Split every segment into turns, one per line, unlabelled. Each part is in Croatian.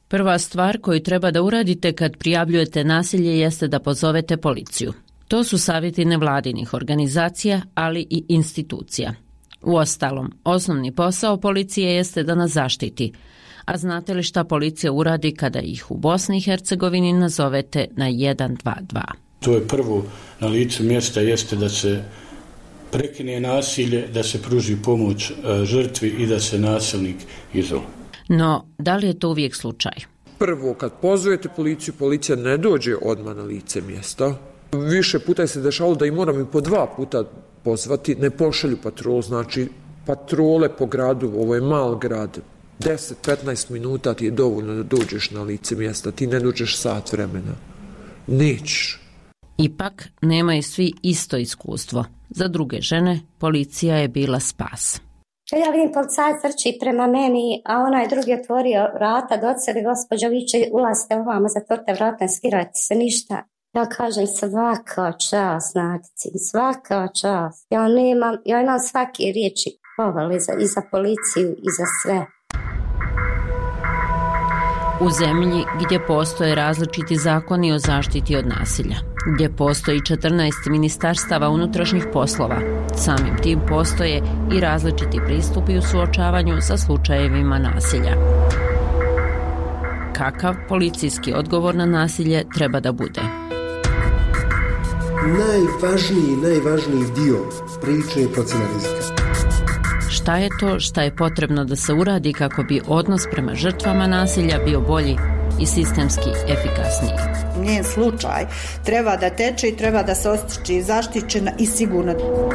Prva stvar koju treba da uradite kad prijavljujete nasilje jeste da pozovete policiju. To su savjeti nevladinih organizacija, ali i institucija. Uostalom, osnovni posao policije jeste da nas zaštiti. A znate li šta policija uradi kada ih u Bosni i Hercegovini nazovete na 112?
To je prvo na licu mjesta jeste da se prekine nasilje, da se pruži pomoć žrtvi i da se nasilnik izoluje.
No, da li je to uvijek slučaj?
Prvo, kad pozovete policiju, policija ne dođe odmah na lice mjesta. Više puta se dešavalo da i moram i po 2 puta pozvati, ne pošalju patrolu, znači patrole po gradu, ovo je mal grad, 10-15 minuta ti je dovoljno da dođeš na lice mjesta, ti ne dođeš sat vremena. Nećeš.
Ipak, nemaju svi isto iskustvo. Za druge žene, policija je bila spas.
Ja vidim policajac trči prema meni, a onaj drugi otvorio vrata, doceli gospođo viče, ulazite ovamo, zatvorite vrata, ne skirajte se ništa. Ja kažem svaka čast, Nadici, svaka čast. Ja imam svake riječi pohvale i za policiju i za sve.
U zemlji gdje postoje različiti zakoni o zaštiti od nasilja, gdje postoji 14 ministarstava unutrašnjih poslova, samim tim postoje i različiti pristupi u suočavanju sa slučajevima nasilja. Kakav policijski odgovor na nasilje treba da bude?
Najvažniji dio priče je procjena rizika.
Šta je to šta je potrebno da se uradi kako bi odnos prema žrtvama nasilja bio bolji i sistemski efikasniji?
Njen slučaj treba da teče i treba da se osjeća zaštićena i sigurna.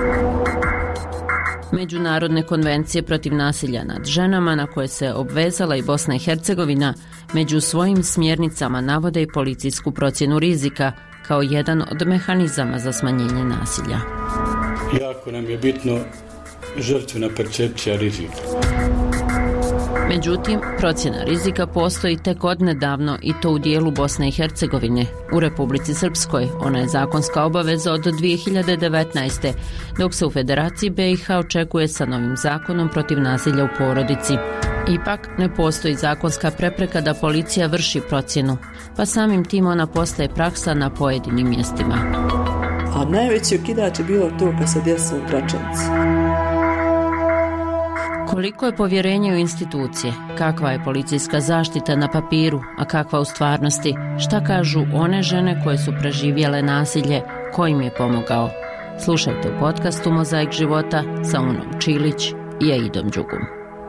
Međunarodne konvencije protiv nasilja nad ženama na koje se obvezala i Bosna i Hercegovina među svojim smjernicama navode i policijsku procjenu rizika kao jedan od mehanizama za smanjenje nasilja.
Jako nam je bitno žrtvena percepcija rizika.
Međutim, procjena rizika postoji tek odnedavno i to u dijelu Bosne i Hercegovine. U Republici Srpskoj ona je zakonska obaveza od 2019. dok se u Federaciji BiH očekuje sa novim zakonom protiv nasilja u porodici. Ipak ne postoji zakonska prepreka da policija vrši procjenu, pa samim tim ona postaje praksa na pojedinim mjestima.
A najveći okidač je bilo to kad se desilo u Gračanici.
Koliko je povjerenje u institucije, kakva je policijska zaštita na papiru, a kakva u stvarnosti, šta kažu one žene koje su preživjele nasilje, ko im je pomogao? Slušajte u podcastu Mozaik života sa Unom Čilić i Aidom Đugum.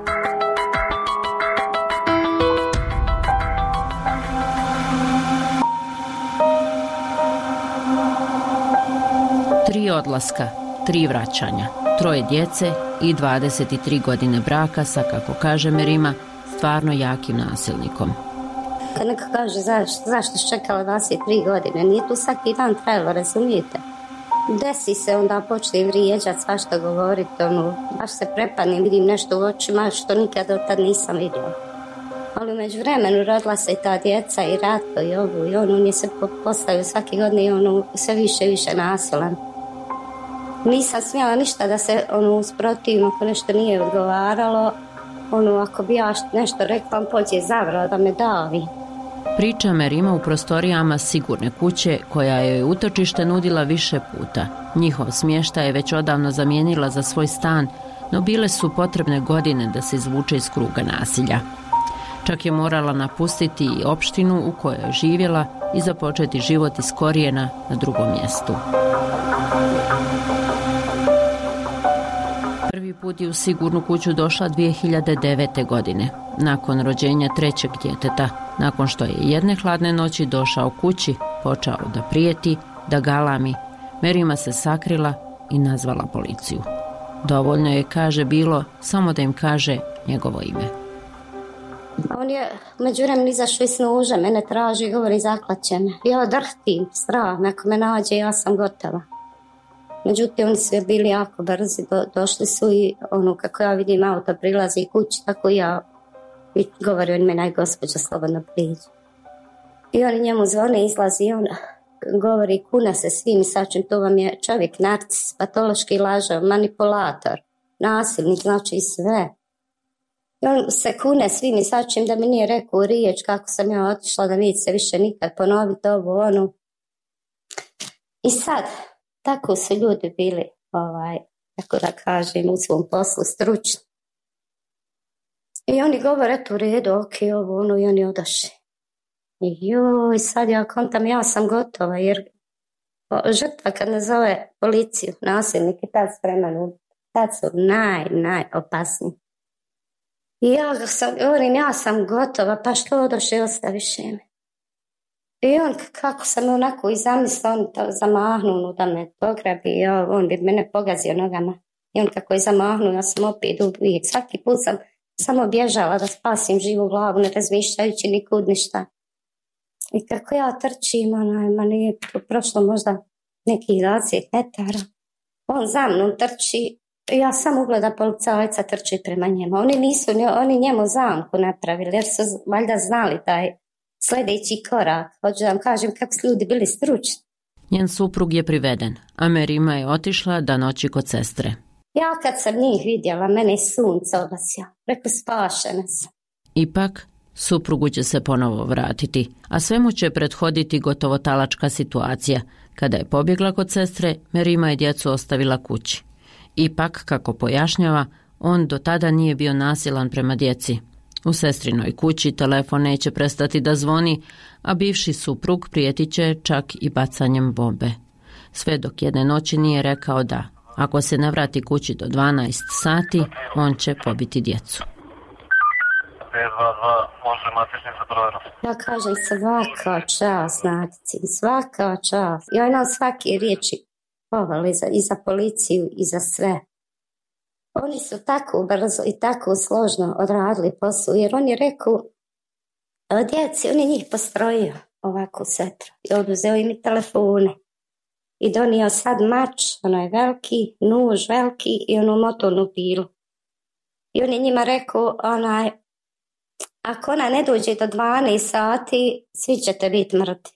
Tri odlaska, 3 vraćanja, 3 djece i 23 godine braka sa, kako kaže Merima, stvarno jakim nasilnikom.
Kad neko kaže zašto si čekala 23 godine, nije tu svaki dan trajalo, razumijete? Desi se, onda počne vrijeđati, svašta govoriti, baš se prepadnem, vidim nešto u očima što nikad od tad nisam vidjela. Ali umeđu vremenu rodila se i ta djeca i Ratko i ovu i on je se postavio svake godine i sve više i više nasilan. Nisam smjela ništa da se usprotivim ako nešto nije odgovaralo. Ako bi ja nešto rekla, on pođe zavrao da me davi.
Priča Merima u prostorijama sigurne kuće koja je utočište nudila više puta. Njihov smještaj je već odavno zamijenila za svoj stan, no bile su potrebne godine da se izvuče iz kruga nasilja. Čak je morala napustiti i opštinu u kojoj je živjela i započeti život iz korijena na drugom mjestu. Prvi put je u sigurnu kuću došla 2009. godine, nakon rođenja 3. djeteta, nakon što je jedne hladne noći došao kući, počeo da prijeti, da galami. Merima se sakrila i nazvala policiju. Dovoljno je, kaže, bilo samo da im kaže njegovo ime.
On je međuvremenu izašao iz nuža, mene traži, govori zaklaće me. Ja drhtim, strah, ako me nađe, ja sam gotova. Međutim, oni su bili jako brzi, došli su i kako ja vidim auto prilazi kući, tako ja govori on meni, aj gospođa, slobodno priđi. I oni njemu zvone, izlazi i on govori, kuna se svim i sačim, to vam je čovjek narcis, patološki lažav, manipulator, nasilnik, znači sve. I on se kune svim i svačim da mi nije rekao riječ kako sam ja otišla, da neće se više nikad ponoviti ovo, ono. I sad, tako su ljudi bili, tako da kažem, u svom poslu stručni. I oni govore, eto u redu, ok, ovo, ono, i oni odašli. I joj, sad ja kontam, ja sam gotova, jer žrtva kad ne zove policiju, nasilnik i tad spreman, tad su najopasniji. I ja sam gotova, pa što odošli, ostaviš me. I on, kako sam onako i zamislila, on to zamahnuo da me pograbi, on bi mene pogazio nogama. I on kako je zamahnuo, ja sam opet uvijek. Svaki put sam samo bježala da spasim živu glavu, ne razmišljajući nikud ništa. I kako ja trčim, ma nije prošlo možda nekih 20 metara. On za mnom trči, ja sam ugleda policajca trči prema njemu. Oni njemu zamku napravili, jer su valjda znali taj sljedeći korak. Hoću da vam kažem kako su ljudi bili stručni.
Njen suprug je priveden, a Merima je otišla da noći kod sestre.
Ja kad sam njih vidjela, mene je sunce obasio. Rekao, spašena sam.
Ipak, suprugu će se ponovo vratiti, a svemu će prethoditi gotovo talačka situacija. Kada je pobjegla kod sestre, Merima je djecu ostavila kući. Ipak, kako pojašnjava, on do tada nije bio nasilan prema djeci. U sestrinoj kući telefon neće prestati da zvoni, a bivši suprug prijetit će čak i bacanjem bombe. Sve dok jedne noći nije rekao da, ako se ne vrati kući do 12 sati, on će pobiti djecu.
522, može matični za provjeru.
Ja kažem svaka čast, Nadici, svaka čast. Ja imam svake riječi pohvale i za policiju i za sve. Oni su tako brzo i tako složno odradili posao, jer on je rekao djeci, on je njih postrojio ovako setro i oduzeo im i telefone i donio sad mač, ono je veliki, nuž veliki i onu motornu pilu. I on je njima rekao, ako ona ne dođe do 12 sati, svi ćete biti mrtvi.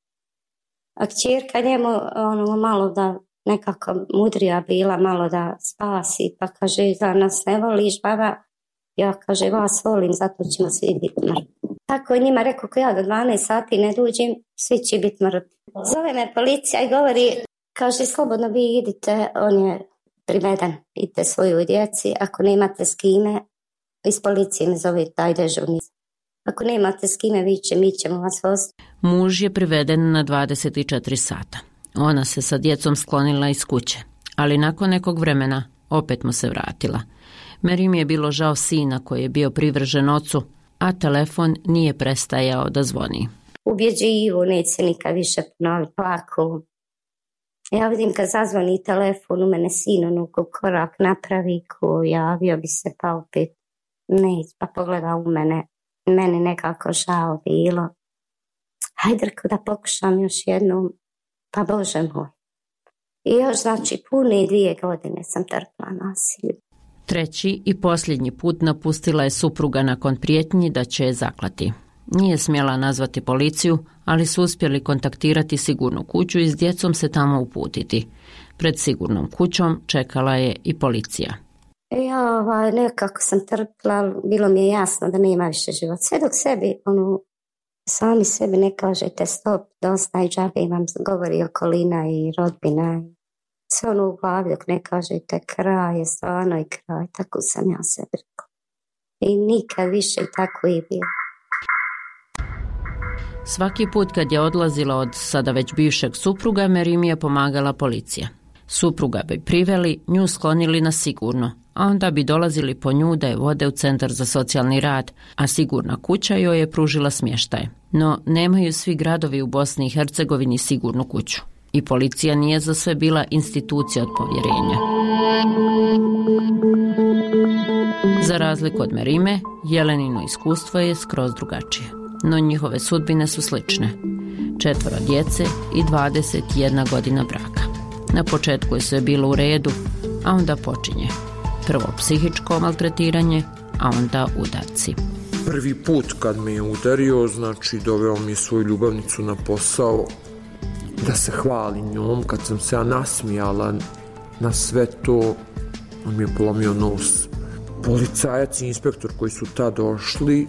A kćerka njemu malo da nekako mudrija bila, malo da spasi, pa kaže, da nas ne voliš, baba? Ja kaže, vas volim, zato ćemo svi biti mrtvi. Tako je njima rekao, ako ja do 12 sati ne dođem, svi će biti mrtvi. Zove me policija i govori, kaže, slobodno vi idite, on je priveden, idite svoju djeci, ako nemate s kime, iz policije me zove taj dežurni. Ako nemate s kime, mi ćemo vas voziti.
Muž je priveden na 24 sata. Ona se sa djecom sklonila iz kuće, ali nakon nekog vremena opet mu se vratila. Merimi je bilo žao sina koji je bio privržen ocu, a telefon nije prestajao da zvoni.
Ubjeđivo, neće nikad više ponoviti, plako. Ja vidim kad zazvoni telefon, u mene sin korak napravi, ko javio bi se, pa opet neće, pa pogleda u mene. Meni nekako žao bilo. Hajde da pokušam još jednom, pa Bože moj. I još znači pune 2 godine sam trpila nasilje.
Treći i posljednji put napustila je supruga nakon prijetnji da će je zaklati. Nije smjela nazvati policiju, ali su uspjeli kontaktirati sigurnu kuću i s djecom se tamo uputiti. Pred sigurnom kućom čekala je i policija.
Ja nekako sam trpila, bilo mi je jasno da nema više život. Sve dok sami sebi ne kažete stop, dosta i džabe vam govori okolina i rodbina. Sve u glavi dok ne kažete kraj je stvarno i kraj, tako sam ja sebi rekla. I nikad više tako i bilo.
Svaki put kad je odlazila od sada već bivšeg supruga, Merimi je pomagala policija. Supruga bi priveli, nju sklonili na sigurno, a onda bi dolazili po nju da je vode u centar za socijalni rad, a sigurna kuća joj je pružila smještaj. No, nemaju svi gradovi u Bosni i Hercegovini sigurnu kuću. I policija nije za sve bila institucija od povjerenja. Za razliku od Merime, Jelenino iskustvo je skroz drugačije. No njihove sudbine su slične. 4 djece i 21 godina braka. Na početku je sve bilo u redu, a onda počinje. Prvo psihičko maltretiranje, a onda udarci.
Prvi put kad me je udario, znači doveo mi je svoju ljubavnicu na posao da se hvali njom. Kad sam se ja nasmijala na sve to, on mi je polomio nos. policajac i inspektor koji su tad došli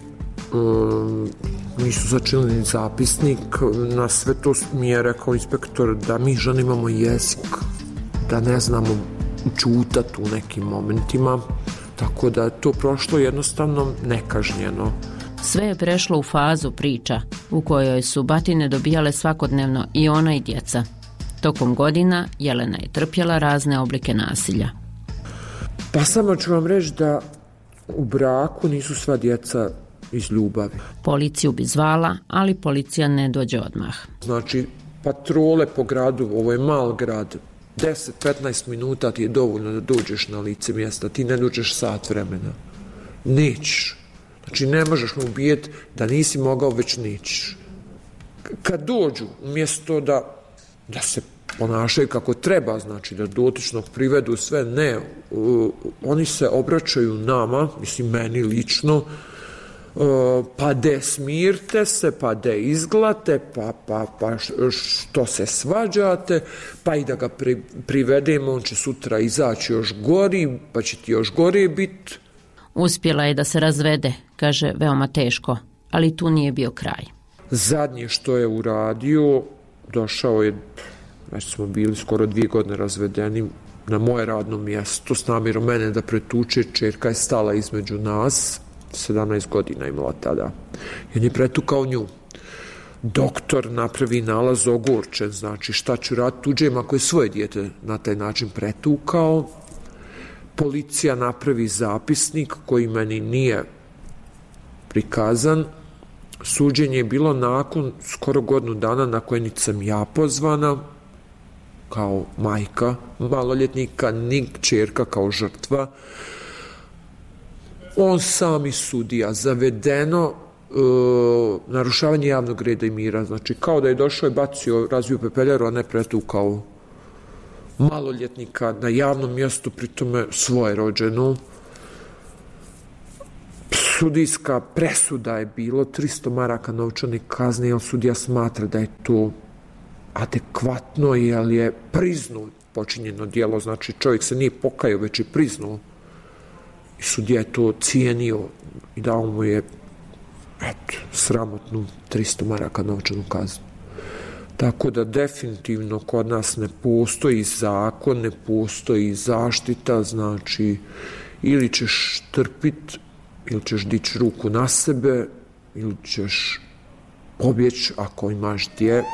nisu začinili ni zapisnik. Na sve to mi je rekao inspektor da mi žene imamo jezik, da ne znamo čutati u nekim momentima, tako da je to prošlo jednostavno nekažnjeno.
Sve je prešlo u fazu priča u kojoj su batine dobijale svakodnevno i ona i djeca. Tokom godina Jelena je trpjela razne oblike nasilja.
Pa samo ću vam reći da u braku nisu sva djeca iz ljubavi.
Policiju bi zvala, ali policija ne dođe odmah.
Znači, patrole po gradu, ovo je mal grad, 10-15 minuta ti je dovoljno da dođeš na lice mjesta, ti ne dođeš sat vremena. Nećeš. Znači, ne možeš mu ubijeti da nisi mogao, već nećeš. Kad dođu, umjesto da se ponašaju kako treba, znači da dotičnog privedu sve, ne, oni se obraćaju nama, mislim meni lično, pa de smirte se, pa de izglate, pa što se svađate, pa i da ga privedemo, on će sutra izaći još gori, pa će ti još gore biti.
Uspjela je da se razvede, kaže, veoma teško, ali tu nije bio kraj.
Zadnje što je uradio, došao je, već smo bili skoro 2 godine razvedeni, na moje radno mjesto s namjerom mene da pretuče. Čerka je stala između nas, 17 godina imala tada, i on je pretukao nju. Doktor napravi nalaz ogorčen, znači šta ću raditi tuđem ako je svoje dijete na taj način pretukao. Policija napravi zapisnik koji meni nije prikazan. Suđenje je bilo nakon skoro godinu dana na koje niti sam ja pozvana kao majka maloljetnika, ni kćerka kao žrtva. On sam i sudija, zavedeno narušavanje javnog reda i mira, znači kao da je došao i bacio, razvio pepeljaru, a ne pretukao maloljetnika na javnom mjestu, pritome svoje rođenu. Sudijska presuda je bilo 300 maraka novčane kazne, jer sudija smatra da je to adekvatno, jer je priznao počinjeno djelo, znači čovjek se nije pokajao, već je priznao. I sudija je to cijenio i dao mu je sramotnu 300 maraka novčanu kaznu. Tako da definitivno kod nas ne postoji zakon, ne postoji zaštita, znači ili ćeš trpiti, ili ćeš dići ruku na sebe, ili ćeš pobjeći ako imaš gdje.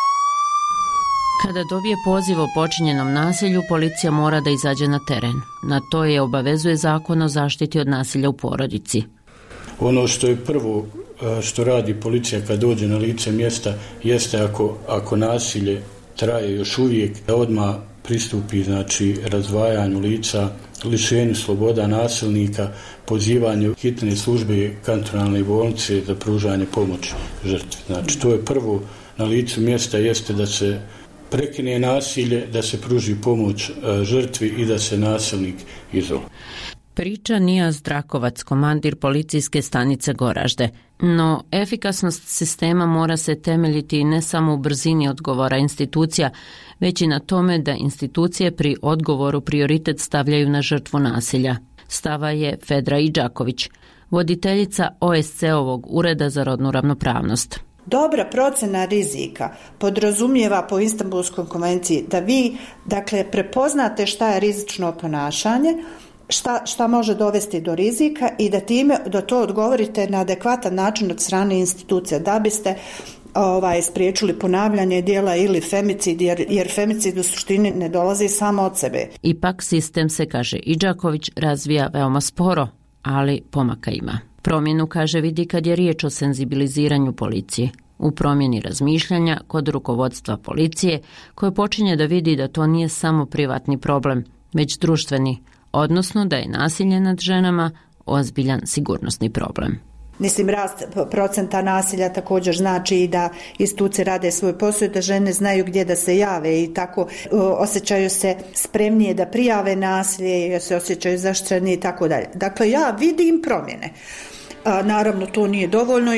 Kada dobije poziv o počinjenom nasilju, policija mora da izađe na teren. Na to je obavezuje Zakon o zaštiti od nasilja u porodici.
Ono što je prvo što radi policija kad dođe na lice mjesta jeste ako nasilje traje još uvijek, da odmah pristupi, znači, razdvajanju lica, lišenju sloboda nasilnika, pozivanju hitne službe kantonalne bolnice za pružanje pomoći žrtvi. Znači, to je prvo na licu mjesta jeste da se prekine nasilje, da se pruži pomoć žrtvi i da se nasilnik izoluje.
Priča Nijaz Drakovac, komandir policijske stanice Goražde. No, efikasnost sistema mora se temeljiti ne samo u brzini odgovora institucija, već i na tome da institucije pri odgovoru prioritet stavljaju na žrtvu nasilja. Stava je Fedra Idžaković, voditeljica OSC-ovog Ureda za rodnu ravnopravnost.
Dobra procena rizika podrazumijeva po Istanbulskoj konvenciji da vi, dakle, prepoznate šta je rizično ponašanje, šta može dovesti do rizika i da time da to odgovorite na adekvatan način od strane institucija, da biste spriječili ponavljanje djela ili femicid, jer femicid u suštini ne dolazi samo od sebe.
Ipak sistem se, kaže Idžaković, razvija veoma sporo, ali pomaka ima. Promjenu, kaže, vidi kad je riječ o senzibiliziranju policije. U promjeni razmišljanja kod rukovodstva policije, koje počinje da vidi da to nije samo privatni problem, već društveni, odnosno da je nasilje nad ženama ozbiljan sigurnosni problem.
Mislim, rast procenta nasilja također znači i da institucije rade svoj posao, da žene znaju gdje da se jave i tako osjećaju se spremnije da prijave nasilje, se osjećaju zaštićenije i tako dalje. Dakle, ja vidim promjene. Naravno, to nije dovoljno.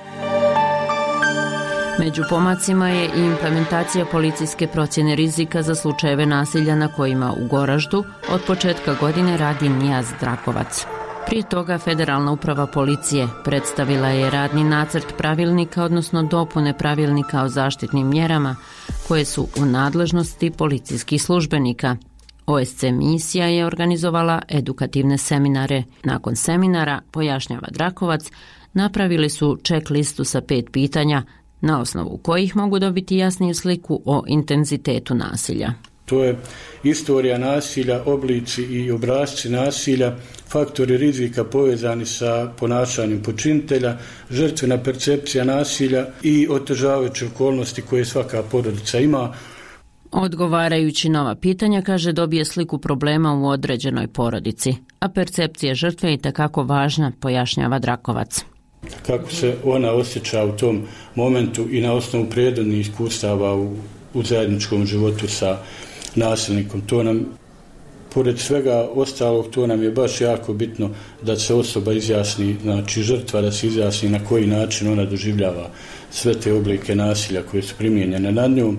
Među pomacima je i implementacija policijske procjene rizika za slučajeve nasilja na kojima u Goraždu od početka godine radi Nijaz Drakovac. Prije toga Federalna uprava policije predstavila je radni nacrt pravilnika, odnosno dopune pravilnika o zaštitnim mjerama koje su u nadležnosti policijskih službenika. OSC misija je organizovala edukativne seminare. Nakon seminara, pojašnjava Drakovac, napravili su check listu sa 5 pitanja, na osnovu kojih mogu dobiti jasniju sliku o intenzitetu nasilja.
To je istorija nasilja, oblici i obrasci nasilja, faktori rizika povezani sa ponašanjem počinitelja, žrtvena percepcija nasilja i otežavajuće okolnosti koje svaka porodica ima.
Odgovarajući na ova pitanja, kaže, dobije sliku problema u određenoj porodici, a percepcija žrtve je itekako važna, pojašnjava Drakovac.
Kako se ona osjeća u tom momentu i na osnovu prethodnih iskustava u zajedničkom životu sa nasilnikom. To nam, pored svega ostalog, to nam je baš jako bitno da se osoba izjasni, znači žrtva da se izjasni na koji način ona doživljava sve te oblike nasilja koje su primijenjene nad njom.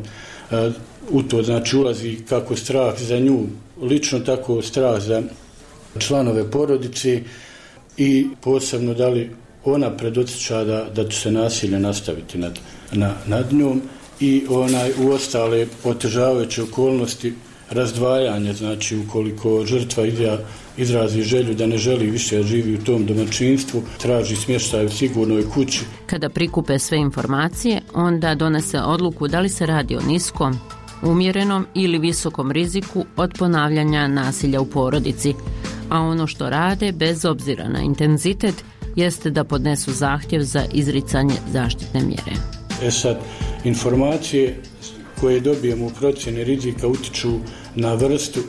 U to znači ulazi kako strah za nju, lično tako strah za članove porodice i posebno da li ona predosjeća da će se nasilje nastaviti nad njom i u ostale otežavajuće okolnosti razdvajanja, znači ukoliko žrtva izrazi želju da ne želi više živi u tom domaćinstvu, traži smještaj u sigurnoj kući.
Kada prikupe sve informacije, onda donese odluku da li se radi o niskom, umjerenom ili visokom riziku od ponavljanja nasilja u porodici, a ono što rade, bez obzira na intenzitet, jeste da podnesu zahtjev za izricanje zaštitne mjere.
Sad, informacije koje dobijemo u procjeni rizika utiču na vrstu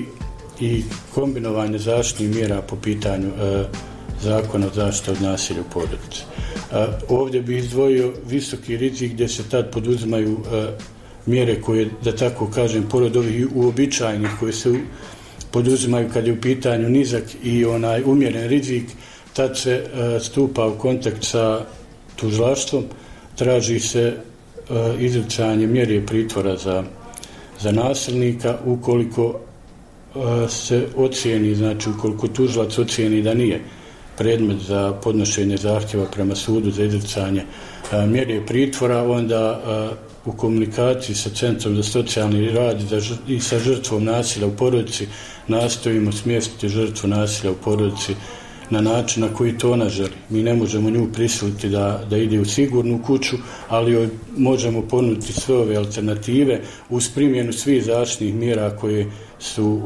i kombinovanje zaštitnih mjera po pitanju zakona o zaštiti od nasilja u porodici. Ovdje bi izdvojio visoki rizik gdje se tad poduzimaju mjere koje, da tako kažem, pored ovih uobičajenih koje se poduzimaju kad je u pitanju nizak i umjeren rizik, tad se stupa u kontakt sa tužilaštvom, traži se izricanje mjere pritvora za nasilnika ukoliko se ocijeni, znači ukoliko tužilac ocijeni da nije predmet za podnošenje zahtjeva prema sudu za izricanje mjere pritvora, onda u komunikaciji sa Centrom za socijalni rad i sa žrtvom nasilja u porodici nastojimo smjestiti žrtvu nasilja u porodici na način na koji to ona želi. Mi ne možemo nju prisiliti da ide u sigurnu kuću, ali joj možemo ponuditi sve ove alternative uz primjenu svih zaštitnih mjera koje su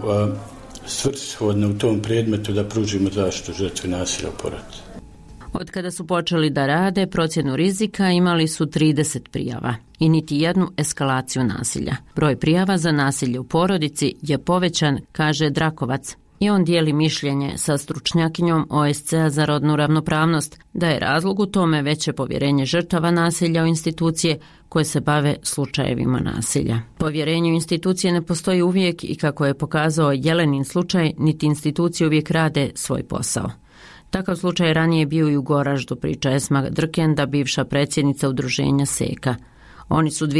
svrsishodne u tom predmetu da pružimo zaštitu žrtvi nasilja u porodici.
Od kada su počeli da rade procjenu rizika, imali su 30 prijava i niti jednu eskalaciju nasilja. Broj prijava za nasilje u porodici je povećan, kaže Drakovac, i on dijeli mišljenje sa stručnjakinjom OSC-a za rodnu ravnopravnost da je razlog u tome veće povjerenje žrtava nasilja u institucije koje se bave slučajevima nasilja. Povjerenje u institucije ne postoji uvijek i kako je pokazao Jelenin slučaj, niti institucije uvijek rade svoj posao. Takav slučaj ranije bio i u Goraždu, priča Esma Drkenda, bivša predsjednica udruženja Seka. Oni su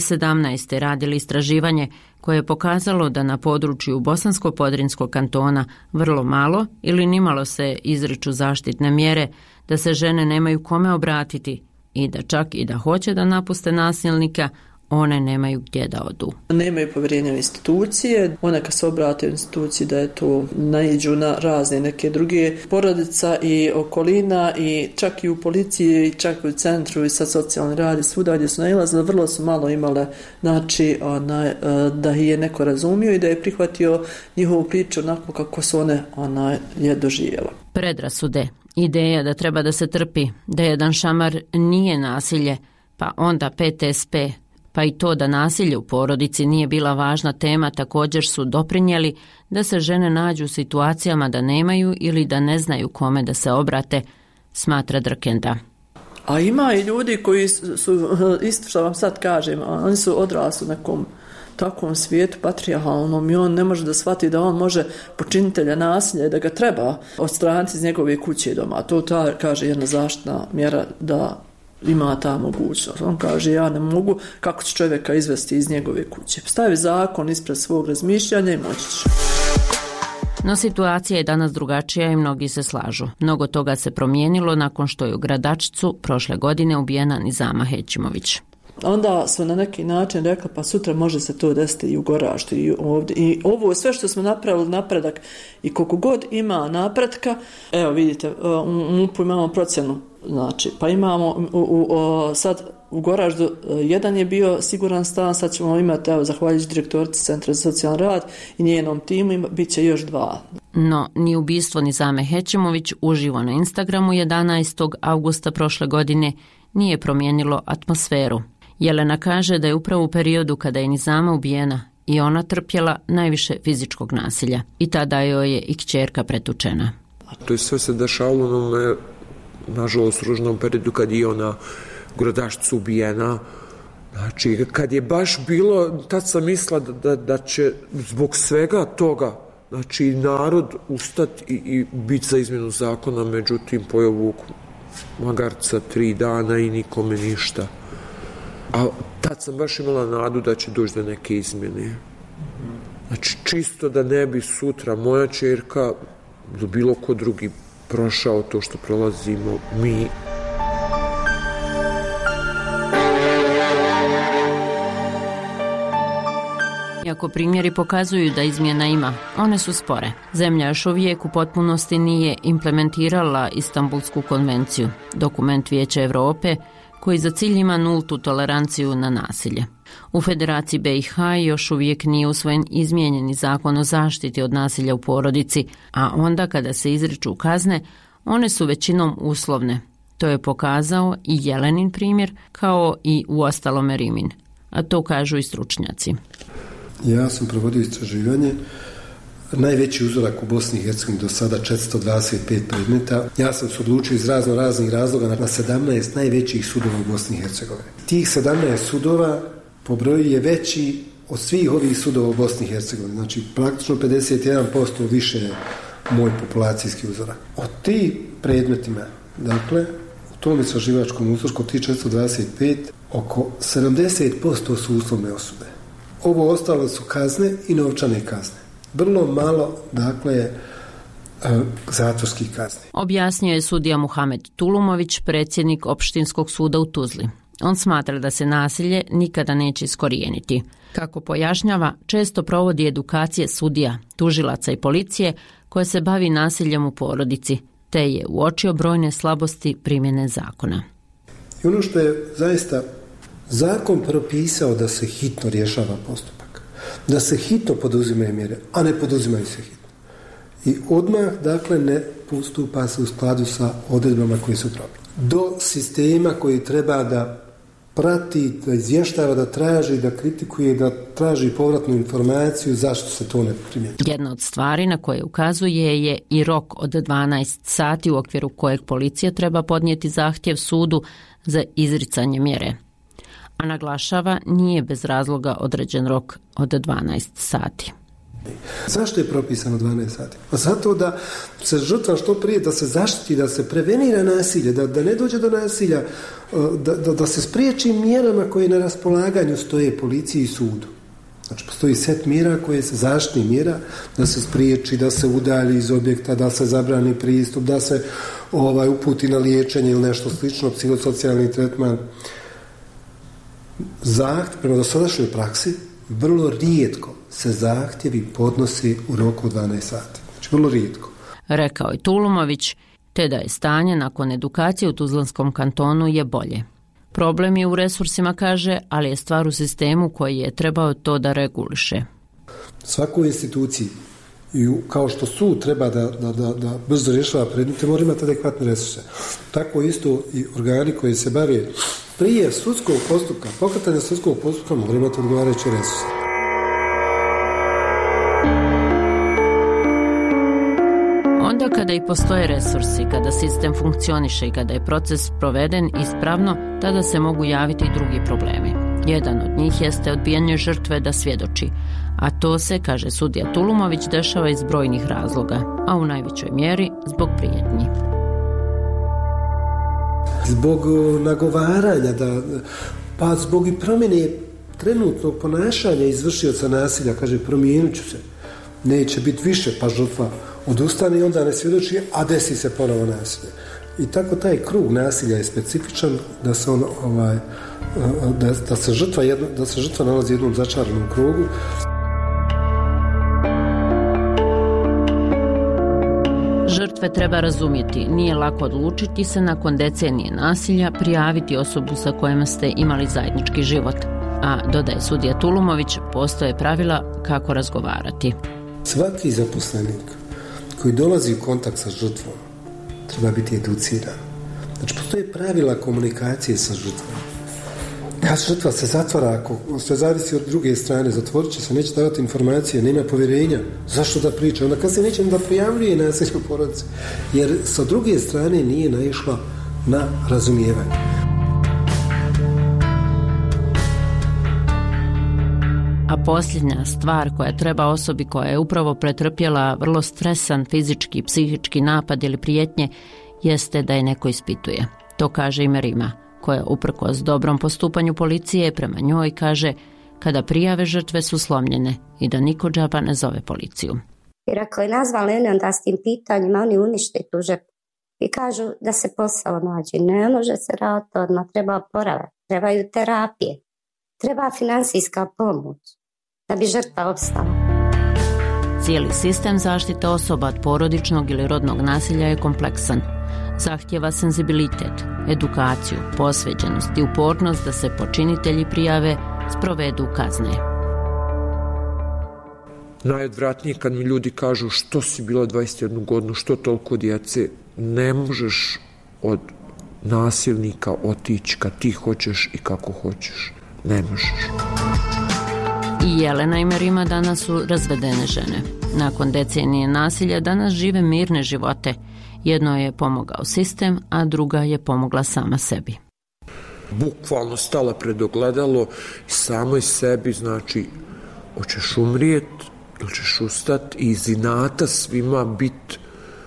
2017. radili istraživanje koje je pokazalo da na području Bosansko-Podrinskog kantona vrlo malo ili nimalo se izriču zaštitne mjere, da se žene nemaju kome obratiti i da čak i da hoće da napuste nasilnika, one nemaju gdje da odu.
Nemaju povjerenja u institucije, one kad se obrate u instituciji da je to naiđu na razne neke druge porodica i okolina i čak i u policiji, čak i u centru i sa socijalni rad i svuda gdje su nailazile, vrlo su malo imale, znači da je neko razumio i da je prihvatio njihovu priču onako kako su one je doživjela.
Predrasude, ideja da treba da se trpi, da jedan šamar nije nasilje, pa onda PTSP, pa i to da nasilje u porodici nije bila važna tema, također su doprinijeli da se žene nađu u situacijama da nemaju ili da ne znaju kome da se obrate, smatra Drkenda.
A ima i ljudi koji su, isto što vam sad kažem, oni su odrasli u nekom takvom svijetu patrijarhalnom i on ne može da shvati da on može počinitelja nasilja, da ga treba odstraniti iz njegove kuće i doma. To kaže jedna zaštitna mjera da ima ta mogućnost. On kaže, ja ne mogu, kako će čovjeka izvesti iz njegove kuće. Stavi zakon ispred svog razmišljanja i moći će.
No situacija je danas drugačija i mnogi se slažu. Mnogo toga se promijenilo nakon što je u Gradačcu prošle godine ubijena Nizama Hećimović.
Onda su na neki način rekli pa sutra može se to desiti i u Goraždu i ovdje. I ovo sve što smo napravili napredak i koliko god ima napretka, evo vidite, u MUP-u imamo procjenu, znači, pa imamo sad u Goraždu jedan je bio siguran stan, sad ćemo imati, evo, zahvaljujući direktorici Centra za socijalni rad i njenom timu, bit će još 2.
No, ni ubistvo Nizame Hećimović uživo na Instagramu 11. augusta prošle godine nije promijenilo atmosferu. Jelena kaže da je upravo u periodu kada je Nizama ubijena i ona trpjela najviše fizičkog nasilja i tada joj je i kćerka pretučena.
To je sve se dešavalo na nažalost ružnom periodu kad je ona u Gradašcu ubijena. Znači, kad je baš bilo, tad sam mislila da će zbog svega toga, znači, narod ustati i biti za izmjenu zakona, međutim, pojeo vuk magarca 3 dana i nikome ništa. A tad sam baš imala nadu da će doći do neke izmjene. Znači, čisto da ne bi sutra moja ćerka ili bilo ko drugi prošao to što prolazimo mi.
Iako primjeri pokazuju da izmjena ima, one su spore. Zemlja još uvijek u potpunosti nije implementirala Istanbulsku konvenciju, dokument Vijeća Europe koji za cilj ima nultu toleranciju na nasilje. U Federaciji BiH još uvijek nije usvojen izmijenjeni zakon o zaštiti od nasilja u porodici, a onda kada se izriču kazne, one su većinom uslovne. To je pokazao i Jelenin primjer, kao i uostalome Rimin, a to kažu i stručnjaci.
Ja sam provodio istraživanje. Najveći uzorak u Bosni i Hercegovini do sada 425 predmeta. Ja sam se odlučio iz raznih razloga na 17 najvećih sudova u Bosni i Hercegovini. Tih 17 sudova po broju je veći od svih ovih sudova u Bosni i Hercegovini. Znači, praktično 51% više je moj populacijski uzorak. Od tih predmetima, dakle, u tom istraživačkom uzorku od tih 425, oko 70% su uslovne osude. Ovo ostalo su kazne i novčane kazne. Vrlo malo, dakle, zatvorskih kazni.
Objasnio je sudija Muhamed Tulumović, predsjednik Opštinskog suda u Tuzli. On smatra da se nasilje nikada neće iskorijeniti. Kako pojašnjava, često provodi edukacije sudija, tužilaca i policije koje se bavi nasiljem u porodici, te je uočio brojne slabosti primjene zakona.
I ono što je zaista zakon propisao da se hitno rješava postupak, da se hitno poduzimaju mjere, a ne poduzimaju se hitno. I odmah, dakle, ne postupa se u skladu sa odredbama koje su propisane. Do sistema koji treba da prati, da izvještava, da traži, da kritikuje, da traži povratnu informaciju zašto se to ne primjenjuje.
Jedna od stvari na koje ukazuje je i rok od 12 sati u okviru kojeg policija treba podnijeti zahtjev sudu za izricanje mjere. A naglašava, nije bez razloga određen rok od 12 sati.
Zašto je propisano 12 sati? Pa zato da se žrtva što prije, da se zaštiti, da se prevenira nasilje, da ne dođe do nasilja, da se spriječi mjerama koje na raspolaganju stoje policiji i sudu. Znači, postoji set mjera koje se zaštitni mjera, da se spriječi, da se udalji iz objekta, da se zabrani pristup, da se uputi na liječenje ili nešto slično, psihosocijalni tretman. Zahtjev prema dosadašnjoj praksi vrlo rijetko se zahtjevi podnosi u roku od 12 sati. Znači, vrlo rijetko.
Rekao je Tulumović, te da je stanje nakon edukacije u Tuzlanskom kantonu je bolje. Problem je u resursima, kaže, ali je stvar u sistemu koji je trebao to da reguliše.
Svakoj instituciji, i kao što sud treba da brzo rješava predmete, mora imati adekvatne resurse. Tako isto i organi koji se bave prije sudskog postupka, pokretanja sudskog postupka, mora imati odgovarajuće resurse.
Onda kada i postoje resursi, kada sistem funkcioniše i kada je proces proveden ispravno, tada se mogu javiti i drugi problemi. Jedan od njih jeste odbijanje žrtve da svjedoči, a to se, kaže sudija Tulumović, dešava iz brojnih razloga, a u najvećoj mjeri zbog prijetnji.
Zbog nagovaranja, pa zbog i promjene trenutnog ponašanja izvršioca nasilja, kaže, promijenit ću se. neće biti više, pa žrtva odustane i onda ne svjedoči, a desi se ponovo nasilje. I tako taj krug nasilja je specifičan da se on da se žrtva nalazi u jednom začaranom krugu.
Žrtve treba razumjeti, nije lako odlučiti se nakon decenije nasilja prijaviti osobu sa kojima ste imali zajednički život. A, dodaje sudija Tulumović, postoje pravila kako razgovarati. Svaki
zaposlenik koji dolazi u kontakt sa žrtvom treba biti educiran. Znači, postoje pravila komunikacije sa žrtvom. Kad žrtva se zatvara, ako sve zavisi od druge strane, zatvorit će se, neće davati informacije, nema povjerenja, zašto da priča? Onda kad se neće da prijavljuje nasilje u porodici, jer sa druge strane nije naišla na razumijevanje.
A posljednja stvar koja treba osobi koja je upravo pretrpjela vrlo stresan fizički, psihički napad ili prijetnje, jeste da je neko ispituje. To kaže i Merima, koja uprkos dobrom postupanju policije prema njoj kaže kada prijave žrtve su slomljene i da niko džaba ne zove policiju.
Jer ako je nazvali onda s tim pitanjima, oni unište tu žrtvu i kažu da se posao nađe. Ne može se raditi odmah, treba oporavak, trebaju terapije, treba finansijska pomoć da bi žrtva opstala.
Cijeli sistem zaštite osoba od porodičnog ili rodnog nasilja je kompleksan. Zahtjeva senzibilitet, edukaciju, posvećenost i upornost da se počinitelji prijave, sprovedu kazne.
Najodvratnije kad mi ljudi kažu što si bilo 21 godinu, što toliko djece, ne možeš od nasilnika otići kad ti hoćeš i kako hoćeš. Ne možeš.
I Jelena i Merima danas su razvedene žene. Nakon decenije nasilja danas žive mirne živote. Jedno je pomogao sistem, a druga je pomogla sama sebi.
Bukvalno stala pred ogledalo i samoj sebi, znači, hoćeš umrijeti ili ćeš ustati i iz inata svima biti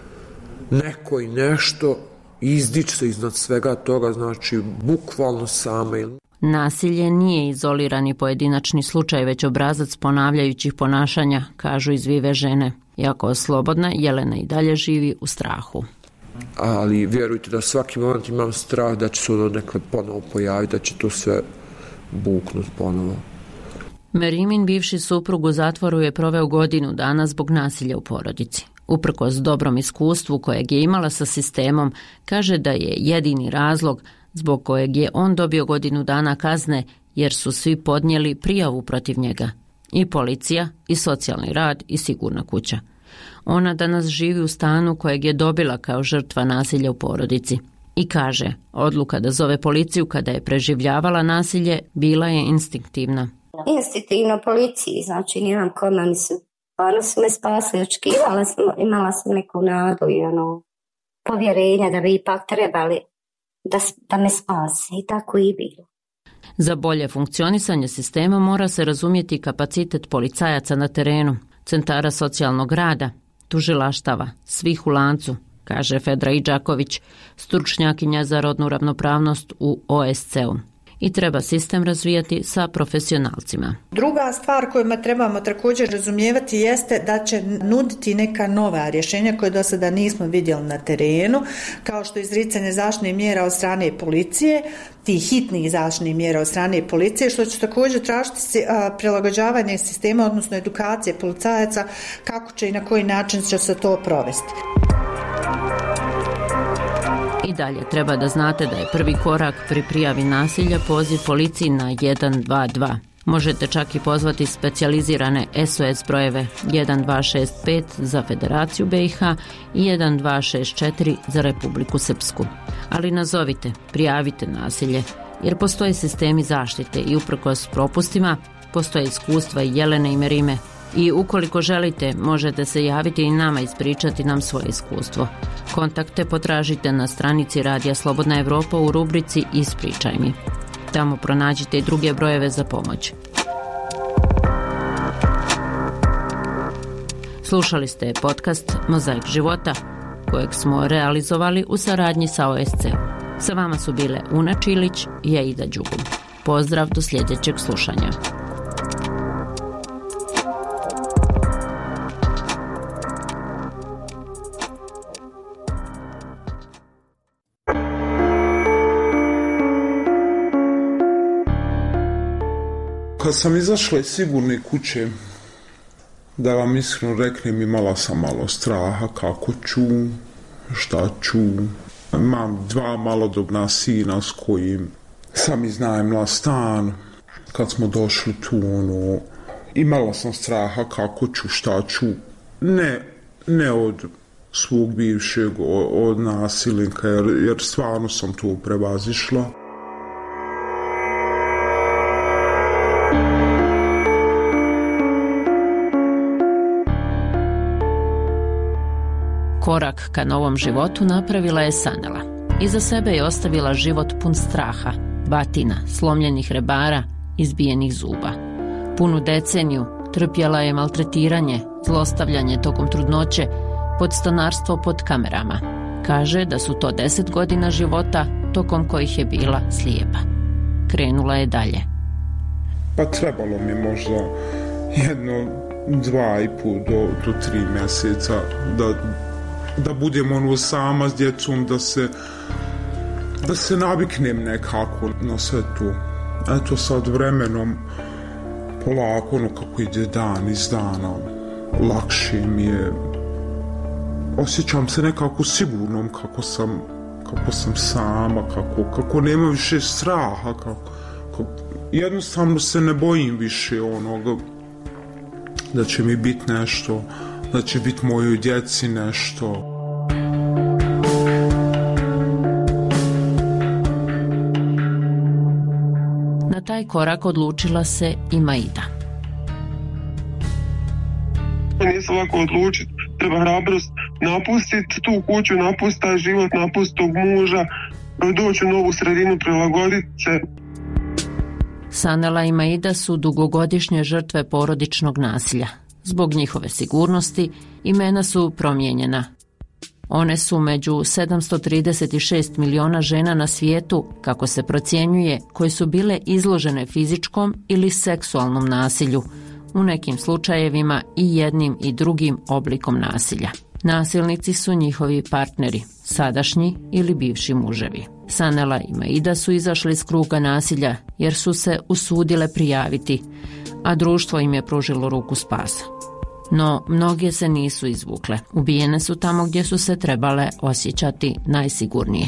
neko i nešto i izdići se iznad svega toga, znači, bukvalno sama.
Nasilje nije izolirani pojedinačni slučaj, već obrazac ponavljajućih ponašanja, kažu izvive žene. Iako slobodna, Jelena i dalje živi u strahu.
Ali vjerujte da svaki moment imam strah da će se ono nekad ponovo pojaviti, da će to sve buknuti ponovo.
Merimin bivši suprug u zatvoru je proveo godinu dana zbog nasilja u porodici. Uprkos dobrom iskustvu kojeg je imala sa sistemom, kaže da je jedini razlog zbog kojeg je on dobio godinu dana kazne jer su svi podnijeli prijavu protiv njega. I policija, i socijalni rad, i sigurna kuća. Ona danas živi u stanu kojeg je dobila kao žrtva nasilja u porodici. I kaže, odluka da zove policiju kada je preživljavala nasilje bila je instinktivna.
Instinktivno policiji, znači nijem kome, oni su me spasili, imala sam neku nadu i povjerenja da bi ipak trebali da me spase i tako i bilo.
Za bolje funkcionisanje sistema mora se razumjeti kapacitet policajaca na terenu, centara socijalnog rada, tužilaštava, svih u lancu, kaže Fedra Idžaković, stručnjakinja za rodnu ravnopravnost u OSC-u. I treba sistem razvijati sa profesionalcima.
Druga stvar koju trebamo također razumijevati jeste da će nuditi neka nova rješenja koje do sada nismo vidjeli na terenu, kao što je izricanje zaštitnih mjera od strane policije, tih hitnih zaštitnih mjera od strane policije, što će također tražiti prilagođavanje sistema, odnosno edukacije policajaca, kako će i na koji način će se to provesti.
I dalje treba da znate da je prvi korak pri prijavi nasilja poziv policiji na 122. Možete čak i pozvati specijalizirane SOS brojeve 1265 za Federaciju BiH i 1264 za Republiku Srpsku. Ali nazovite, prijavite nasilje, jer postoje sistemi zaštite i uprkos propustima postoje iskustva i Jelene i Merime. I ukoliko želite, možete se javiti i nama ispričati nam svoje iskustvo. Kontakte potražite na stranici Radija Slobodna Evropa u rubrici Ispričaj mi. Tamo pronađite i druge brojeve za pomoć. Slušali ste podcast Mozaik života, kojeg smo realizovali u saradnji sa OSC-om. Sa vama su bile Una Čilić i Aida Đugum. Pozdrav do sljedećeg slušanja.
Kad sam izašla iz sigurne kuće, da vam iskreno reknem, imala sam malo straha kako ću, šta ću. Imam 2 malodobna sina s kojim sam iznajmila stan. Kad smo došli tu, imala sam straha kako ću, šta ću. Ne od svog bivšeg, od nasilnika, jer stvarno sam to prevazišla.
Korak ka novom životu napravila je Sanela. Iza sebe je ostavila život pun straha, batina, slomljenih rebara, izbijenih zuba. Punu deceniju trpjela je maltretiranje, zlostavljanje tokom trudnoće, podstanarstvo pod kamerama. Kaže da su to 10 godina života tokom kojih je bila slijepa. Krenula je dalje.
Pa trebalo mi možda 2,5 do 3 mjeseca da budem sama s djecom, da se naviknem nekako na sve to. Eto sad vremenom polako, kako ide dan iz dana, lakše mi je. Osjećam se nekako sigurnom kako sam sama, kako nema više straha, jednostavno se ne bojim više onoga da će mi biti nešto, da će biti mojoj djeci nešto.
Na taj korak odlučila se i Maida.
Nisam lako odlučiti, treba hrabrost napustiti tu kuću, napustiti taj život, napustiti tog muža, doći u novu sredinu, prilagoditi se.
Sanela i Maida su dugogodišnje žrtve porodičnog nasilja. Zbog njihove sigurnosti imena su promijenjena. One su među 736 miliona žena na svijetu, kako se procjenjuje, koje su bile izložene fizičkom ili seksualnom nasilju, u nekim slučajevima i jednim i drugim oblikom nasilja. Nasilnici su njihovi partneri, sadašnji ili bivši muževi. Sanela i Maida su izašli iz kruga nasilja jer su se usudile prijaviti, a društvo im je pružilo ruku spasa. No, mnoge se nisu izvukle. Ubijene su tamo gdje su se trebale osjećati najsigurnije.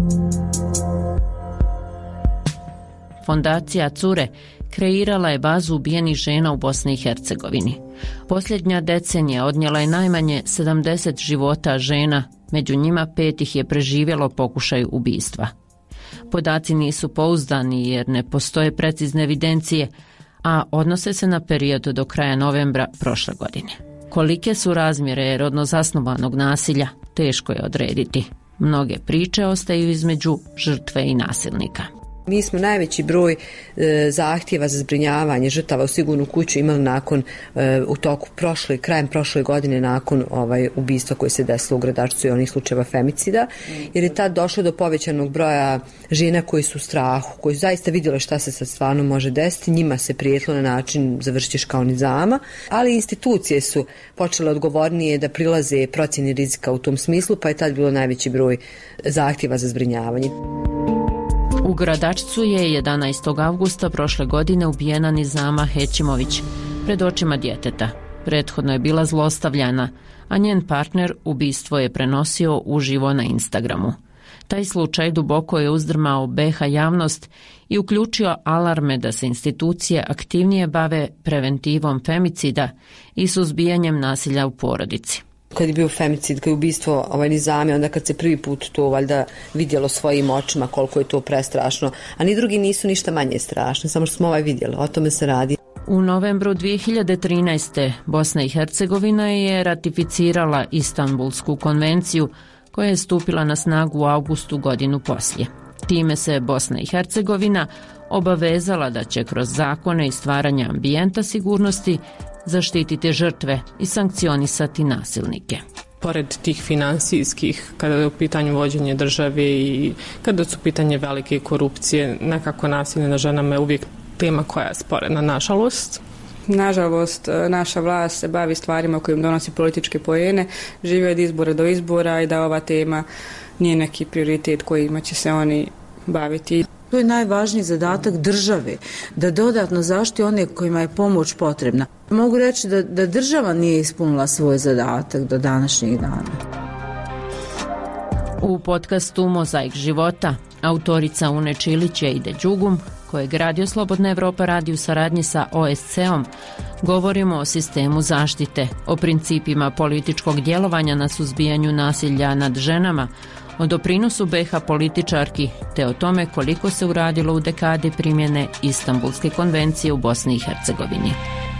Fondacija Cure kreirala je bazu ubijenih žena u Bosni i Hercegovini. Posljednja decenija odnijela je najmanje 70 života žena, među njima 5 ih je preživjelo pokušaj ubistva. Podaci nisu pouzdani jer ne postoje precizne evidencije, a odnose se na period do kraja novembra prošle godine. Kolike su razmjere rodno zasnovanog nasilja, teško je odrediti. Mnoge priče ostaju između žrtve i nasilnika.
Mi smo najveći broj zahtjeva za zbrinjavanje žrtava u sigurnu kuću imali nakon, u toku krajem prošle godine, nakon ubistva koje se desilo u Gradačcu i onih slučajeva femicida, jer je tad došlo do povećanog broja žena koji su u strahu, koji su zaista vidjeli šta se sad stvarno može desiti, njima se prijetilo na način završiš kao nizama, ali institucije su počele odgovornije da prilaze procjeni rizika u tom smislu, pa je tad bilo najveći broj zahtjeva za zbrinjavanje.
U Gradačcu je 11. avgusta prošle godine ubijena Nizama Hećimović pred očima djeteta. Prethodno je bila zlostavljana, a njen partner ubistvo je prenosio uživo na Instagramu. Taj slučaj duboko je uzdrmao BiH javnost i uključio alarme da se institucije aktivnije bave preventivom femicida i suzbijanjem nasilja u porodici.
Kad je bio femicid, kad je ubistvo Nizame, onda kad se prvi put to valjda vidjelo svojim očima koliko je to prestrašno, a ni drugi nisu ništa manje strašni, samo što smo vidjeli, o tome se radi.
U novembru 2013. Bosna i Hercegovina je ratificirala Istanbulsku konvenciju koja je stupila na snagu u avgustu godinu poslije. Time se Bosna i Hercegovina obavezala da će kroz zakone i stvaranje ambijenta sigurnosti zaštititi žrtve i sankcionisati nasilnike.
Pored tih finansijskih, kada je u pitanju vođenje države i kada su pitanje velike korupcije, nekako nasilje na ženama je uvijek tema koja je sporedna, nažalost.
Nažalost, naša vlast se bavi stvarima kojim donosi političke poene, žive od izbora do izbora i da ova tema nije neki prioritet kojima će se oni baviti.
To je najvažniji zadatak države, da dodatno zaštiti one kojima je pomoć potrebna. Mogu reći da država nije ispunila svoj zadatak do današnjeg dana.
U podcastu Mozaik života autorica Une Čilić i Ide Đugum, kojeg Radio Slobodna Evropa radi u saradnji sa OSCE-om, govorimo o sistemu zaštite, o principima političkog djelovanja na suzbijanju nasilja nad ženama, o doprinosu BiH političarki, te o tome koliko se uradilo u dekadi primjene Istanbulske konvencije u Bosni i Hercegovini.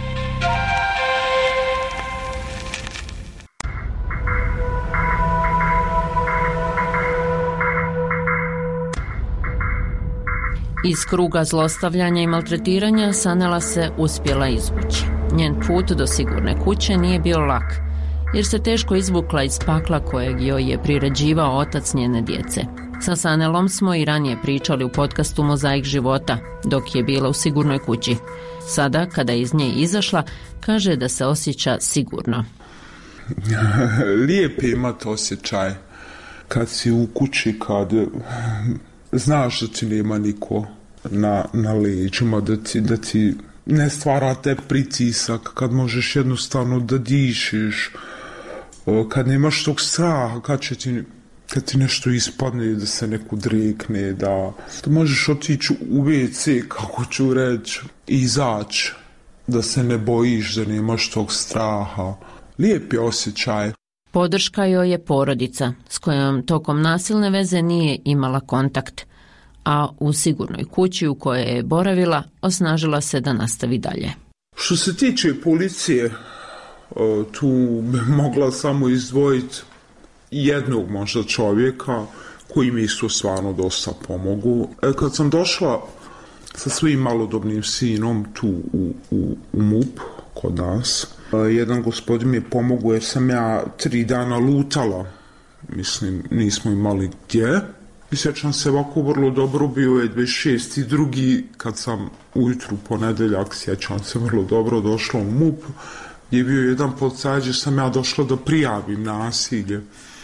Iz kruga zlostavljanja i maltretiranja Sanela se uspjela izvući. Njen put do sigurne kuće nije bio lak, jer se teško izvukla iz pakla kojeg joj je priređivao otac njene djece. Sa Sanelom smo i ranije pričali u podcastu Mozaik života, dok je bila u sigurnoj kući. Sada, kada je iz nje izašla, kaže da se osjeća sigurno.
Lijep je imati osjećaj kad si u kući, kad znaš da ti nema niko na leđima, da ti ne stvara te pritisak, kad možeš jednostavno da dišiš, kad nemaš tog straha, kad ti nešto ispadne, da se neko drekne, da možeš otići u WC, kako ću reći, i izaći, da se ne bojiš, da nemaš tog straha. Lijep je osjećaj.
Podrška joj je porodica, s kojom tokom nasilne veze nije imala kontakt, a u sigurnoj kući u kojoj je boravila osnažila se da nastavi dalje.
Što se tiče policije, tu bi mogla samo izdvojiti jednog možda čovjeka koji mi su stvarno dosta pomogu. Kad sam došla sa svojim malodobnim sinom tu u MUP kod nas, jedan gospodin mi je pomogao jer sam ja 3 dana lutala. Mislim, nismo imali gdje. I sjećam se ovako vrlo dobro, bio je 26.2. kad sam ujutru ponedeljak, sjećam se vrlo dobro, došla u MUP, gdje je bio jedan policajac gdje sam ja došla da prijavim nasilje.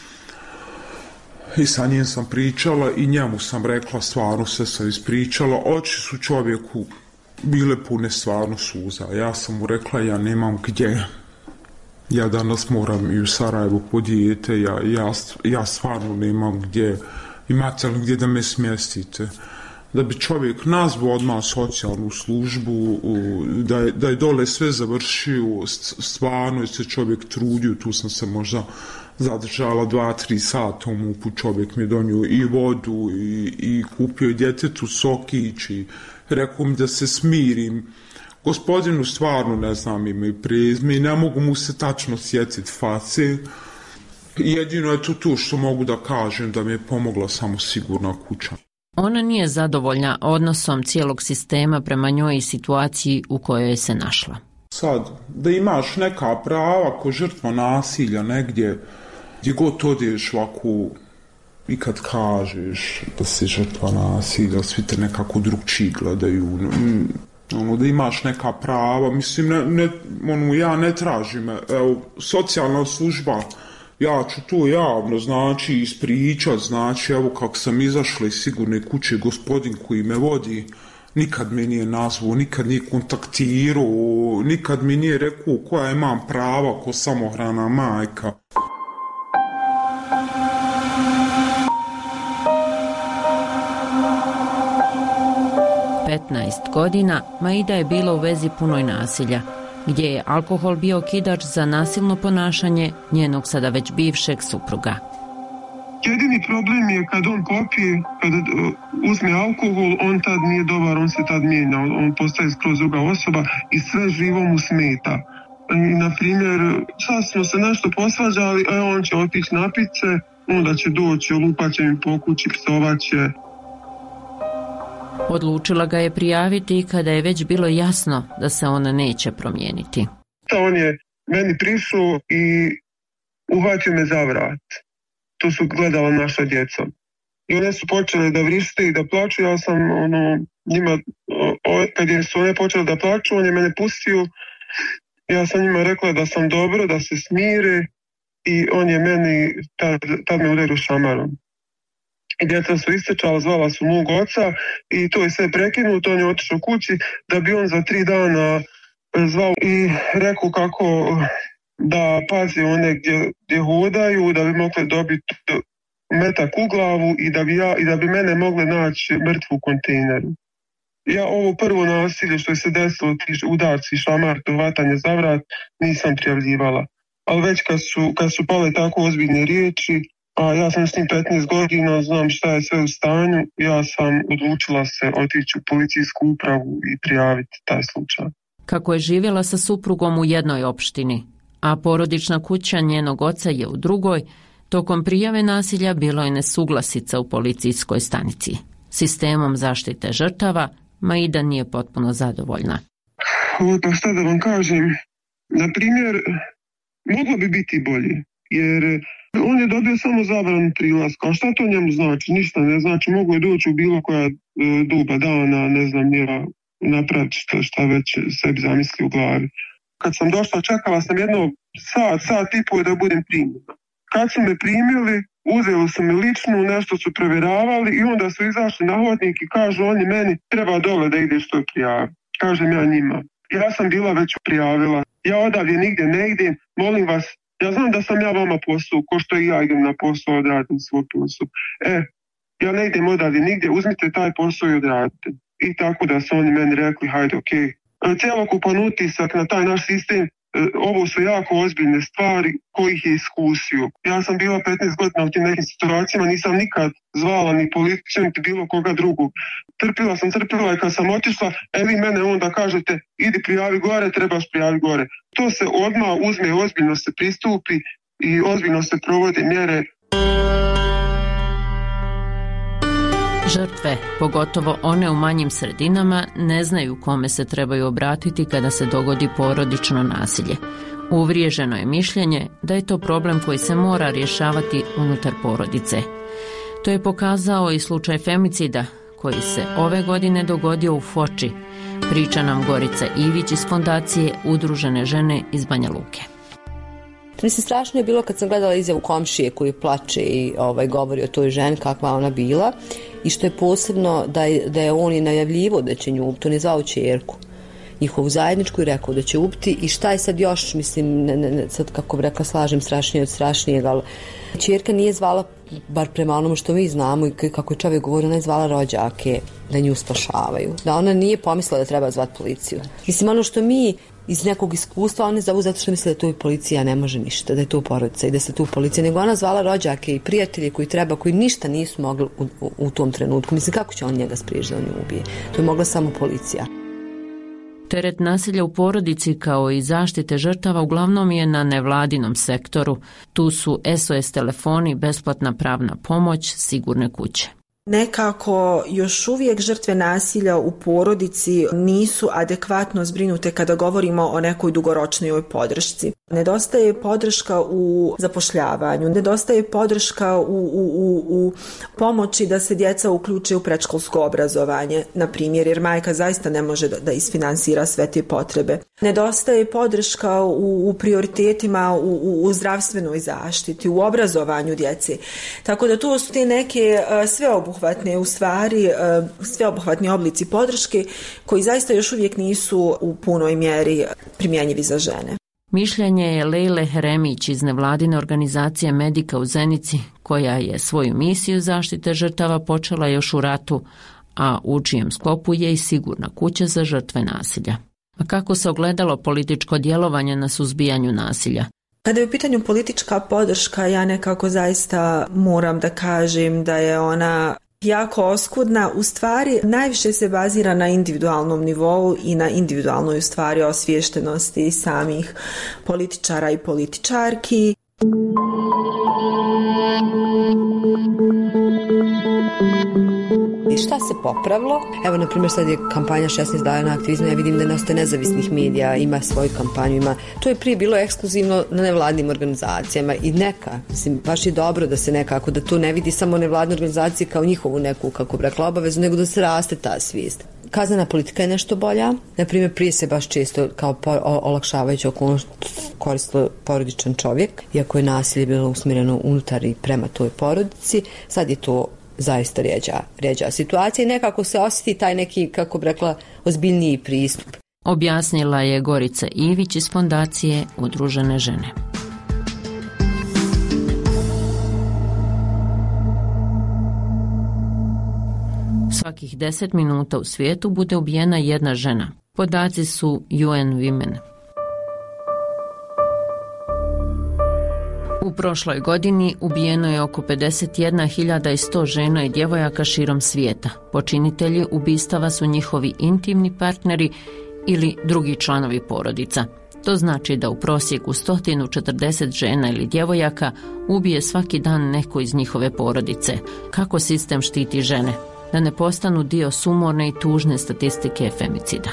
I sa njim sam pričala i njemu sam rekla, stvarno se sam ispričala, oči su čovjeku bile pune stvarno suza. Ja sam mu rekla, ja nemam gdje. Ja danas moram i u Sarajevu po dijete, ja stvarno nemam gdje. Imate li gdje da me smjestite? Da bi čovjek nazvao odmah socijalnu službu, da je dole sve završio, stvarno je se čovjek trudio, tu sam se možda zadržala 2-3 sata u MUP-u, čovjek mi je donio i vodu i kupio djetetu sokić i rekao mi da se smirim. Gospodinu stvarno ne znam ime i prezime i ne mogu mu se tačno sjetiti face. Jedino je to tu što mogu da kažem, da mi je pomogla samo sigurna kuća.
Ona nije zadovoljna odnosom cijelog sistema prema njoj i situaciji u kojoj je se našla.
Sad, da imaš neka prava ko žrtva nasilja negdje, gdje god odeš ovako i kad kažeš da si žrtva nasilja, svi te nekako drugčiji gledaju. Da imaš neka prava, mislim, ja ne tražim, evo, socijalna služba, ja ću to javno, znači, ispričat, znači, evo kako sam izašla iz sigurne kuće, gospodin koji me vodi, nikad me nije nazvao, nikad nije kontaktirao, nikad mi nije rekao koja imam prava ko samohrana majka.
godina Maida je bila u vezi punoj nasilja, gdje je alkohol bio okidač za nasilno ponašanje njenog sada već bivšeg supruga.
Jedini problem je kad on popije, kad uzme alkohol, on tad nije dobar, on se tad mijenja, on postaje skroz druga osoba i sve živo mu smeta. Na primjer, sad smo se nešto posvađali, on će otići napit se, onda će doći, lupat će mi po kući, psovat će.
Odlučila ga je prijaviti kada je već bilo jasno da se ona neće promijeniti.
On je meni prišao i uhvatio me za vrat. To su gledala naša djeca. I one su počele da vrište i da plaču. Ja sam njima, kad su one počele da plaču, on je mene pustio. Ja sam njima rekla da sam dobro, da se smire i on je meni tad me udario šamarom. Djeca su istrčala, zvala su mog oca i to je sve prekinuto. On je otišao kući da bi on za 3 dana zvao i rekao kako da pazi one gdje hodaju, da bi mogli dobiti metak u glavu i da bi mene mogli naći mrtvu u kontejneru. Ja ovo prvo nasilje što je se desilo, ti udarci, šamar, vatanje za vrat, nisam prijavljivala. Ali već kad su pale tako ozbiljne riječi, a ja sam s njim 15 godina, znam šta je sve u stanju, ja sam odlučila se otići u policijsku upravu i prijaviti taj slučaj.
Kako je živjela sa suprugom u jednoj opštini, a porodična kuća njenog oca je u drugoj, tokom prijave nasilja bilo je nesuglasica u policijskoj stanici. Sistemom zaštite žrtava Maida nije potpuno zadovoljna.
Pa šta da vam kažem, na primjer, moglo bi biti bolje, jer on je dobio samo zabranu prilaska. A šta to njemu znači? Ništa ne znači. Mogu je doći u bilo koja doba dana, ne znam, njera napraviti šta već sebi zamisli u glavi. Kad sam došla, čekala sam jedno sat i pol da budem primljena. Kad su me primili, uzeli su me ličnu, nešto su provjeravali i onda su izašli na hodnik i kažu oni meni treba dole da ideš to prijaviti. Kažem ja njima. Ja sam bila već prijavila. Ja odavdje nigdje ne idem, molim vas. Ja znam da sam ja vama posao, ko što i ja idem na posao, odradim svoj posao. Ja ne idem odavdje nigdje, uzmite taj posao i odradite. I tako da su oni meni rekli, hajde, okej. Cjelokupan utisak na taj naš sistem, ovo su jako ozbiljne stvari kojih je iskusio. Ja sam bila 15 godina u tim nekim situacijama, nisam nikad zvala ni policiju, niti bilo koga drugog. Trpila i kad sam otišla, vi mene onda kažete, idi prijavi gore, trebaš prijavi gore. To se odmah uzme, ozbiljno se pristupi i ozbiljno se provode mjere.
Žrtve, pogotovo one u manjim sredinama, ne znaju kome se trebaju obratiti kada se dogodi porodično nasilje. Uvriježeno je mišljenje da je to problem koji se mora rješavati unutar porodice. To je pokazao i slučaj femicida koji se ove godine dogodio u Foči, priča nam Gorica Ivić iz fondacije Udružene žene iz Banja Luke.
Mislim, strašno je bilo kad sam gledala izjavu komšije koji plače i govori o toj ženi kakva ona bila i što je posebno da je on i najavljivo da će nju ubiti, on je zvao ćerku njihovu zajedničku i rekao da će ubiti i šta je sad još, mislim, sad kako bi rekla slažem strašnije od strašnijeg, ali ćerka nije zvala, bar prema onome što mi znamo i kako je čovjek govorio, ona je zvala rođake da nju spašavaju, da ona nije pomislila da treba zvati policiju. Mislim, ono što mi iz nekog iskustva, one zovu zato što misle da to i policija ne može ništa, da je to porodica i da se tu policija, nego ona zvala rođake i prijatelje koji ništa nisu mogli u tom trenutku. Mislim, kako će on njega spriječiti da on nju ubije? To je mogla samo policija.
Teret nasilja u porodici kao i zaštite žrtava uglavnom je na nevladinom sektoru. Tu su SOS telefoni, besplatna pravna pomoć, sigurne kuće.
Nekako još uvijek žrtve nasilja u porodici nisu adekvatno zbrinute kada govorimo o nekoj dugoročnoj podršci. Nedostaje podrška u zapošljavanju, nedostaje podrška u pomoći da se djeca uključe u predškolsko obrazovanje, na primjer, jer majka zaista ne može da isfinansira sve te potrebe. Nedostaje podrška u prioritetima u zdravstvenoj zaštiti, u obrazovanju djece. Tako da to su te neke sveobuhvatni oblici podrške koji zaista još uvijek nisu u punoj mjeri primjenjivi za žene.
Mišljenje je Lejle Heremić iz nevladine organizacije Medika u Zenici, koja je svoju misiju zaštite žrtava počela još u ratu, a u čijem sklopu je i sigurna kuća za žrtve nasilja. A kako se ogledalo političko djelovanje na suzbijanju nasilja?
Kada je u pitanju politička podrška, ja nekako zaista moram da kažem da je ona jako oskudna. U stvari najviše se bazira na individualnom nivou i na individualnoj u stvari osviještenosti samih političara i političarki.
I šta se popravilo? Evo, na primjer, sad je kampanja 16 dana aktivizma, ja vidim da nastaje nezavisnih medija, ima svoju kampanju, to je prije bilo ekskluzivno na nevladnim organizacijama i mislim, baš je dobro da se nekako, da to ne vidi samo nevladne organizacije kao njihovu neku, kako bi rekla, obavezu, nego da se raste ta svijest. Kaznena politika je nešto bolja. Na primjer, prije se baš često kao olakšavajući okolnost koristilo porodičan čovjek, iako je nasilje bilo usmjereno unutar i prema toj porodici. Sad je to zaista rjeđa situacija i nekako se osjeti taj neki, kako bi rekla, ozbiljniji pristup.
Objasnila je Gorica Ivić iz Fondacije Udružene žene. Svakih 10 minuta u svijetu bude ubijena jedna žena. Podaci su UN Women. U prošloj godini ubijeno je oko 51.100 žena i djevojaka širom svijeta. Počinitelji ubistava su njihovi intimni partneri ili drugi članovi porodica. To znači da u prosjeku 140 žena ili djevojaka ubije svaki dan neko iz njihove porodice. Kako sistem štiti žene? Da ne postanu dio sumorne i tužne statistike femicida.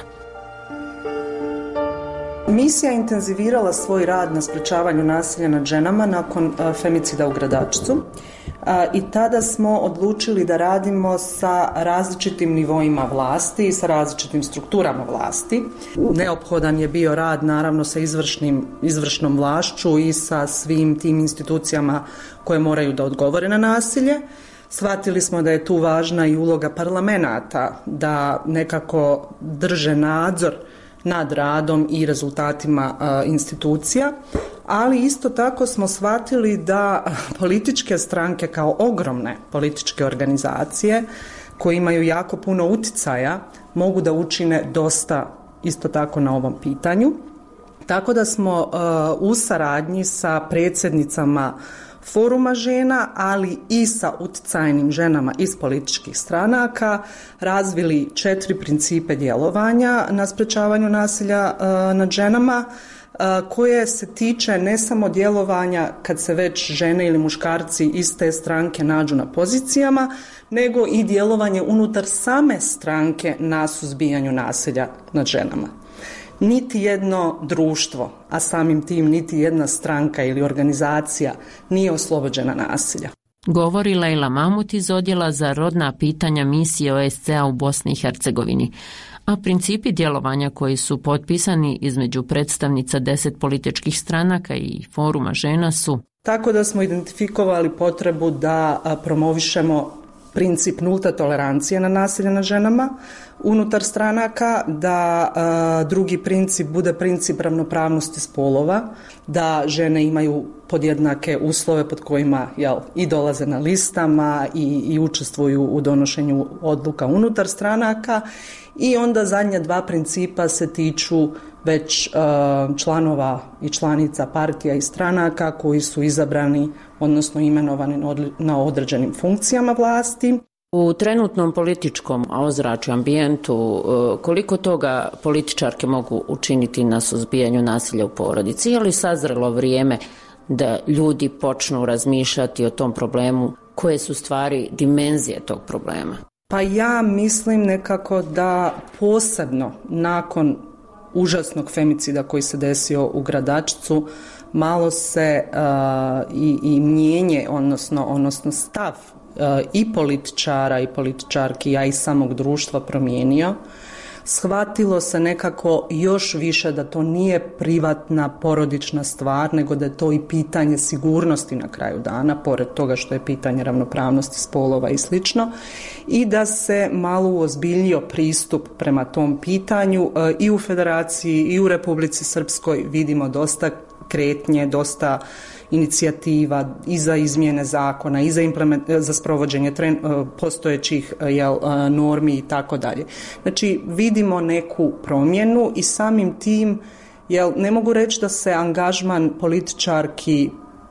Misija je intenzivirala svoj rad na sprečavanju nasilja nad ženama nakon femicida u Gradačcu i tada smo odlučili da radimo sa različitim nivoima vlasti i sa različitim strukturama vlasti. Neophodan je bio rad naravno sa izvršnom vlašću i sa svim tim institucijama koje moraju da odgovore na nasilje. Shvatili smo da je tu važna i uloga parlamenata da nekako drže nadzor nad radom i rezultatima institucija, ali isto tako smo shvatili da političke stranke kao ogromne političke organizacije koje imaju jako puno uticaja mogu da učine dosta isto tako na ovom pitanju. Tako da smo u saradnji sa predsjednicama Foruma žena, ali i sa uticajnim ženama iz političkih stranaka razvili 4 principe djelovanja na sprečavanju nasilja nad ženama, koje se tiče ne samo djelovanja kad se već žene ili muškarci iz te stranke nađu na pozicijama, nego i djelovanje unutar same stranke na suzbijanju nasilja nad ženama. Niti jedno društvo, a samim tim niti jedna stranka ili organizacija nije oslobođena nasilja.
Govori Lejla Mamut iz Odjela za rodna pitanja misije OSCE-a u Bosni i Hercegovini. A principi djelovanja koji su potpisani između predstavnica 10 političkih stranaka i Foruma žena su:
tako da smo identifikovali potrebu da promovišemo princip nulte tolerancije na nasilje nad ženama unutar stranaka, da drugi princip bude princip ravnopravnosti spolova, da žene imaju podjednake uslove pod kojima i dolaze na listama i učestvuju u donošenju odluka unutar stranaka. I onda zadnja 2 principa se tiču već članova i članica partija i stranaka koji su izabrani, odnosno imenovani na određenim funkcijama vlasti.
U trenutnom političkom ozračju, ambijentu, koliko toga političarke mogu učiniti na suzbijanju nasilja u porodici? Je li sazrelo vrijeme da ljudi počnu razmišljati o tom problemu? Koje su stvari dimenzije tog problema?
Pa ja mislim nekako da posebno nakon užasnog femicida koji se desio u Gradačcu malo se i mijenje, odnosno stav i političara i političarki, a i samog društva promijenio. Shvatilo se nekako još više da to nije privatna porodična stvar, nego da je to i pitanje sigurnosti na kraju dana, pored toga što je pitanje ravnopravnosti spolova i slično, i da se malo uozbiljio pristup prema tom pitanju. I u Federaciji i u Republici Srpskoj vidimo dosta kretnje, dosta inicijativa i za izmjene zakona i za sprovođenje postojećih normi i tako dalje. Znači vidimo neku promjenu i samim tim ne mogu reći da se angažman političarki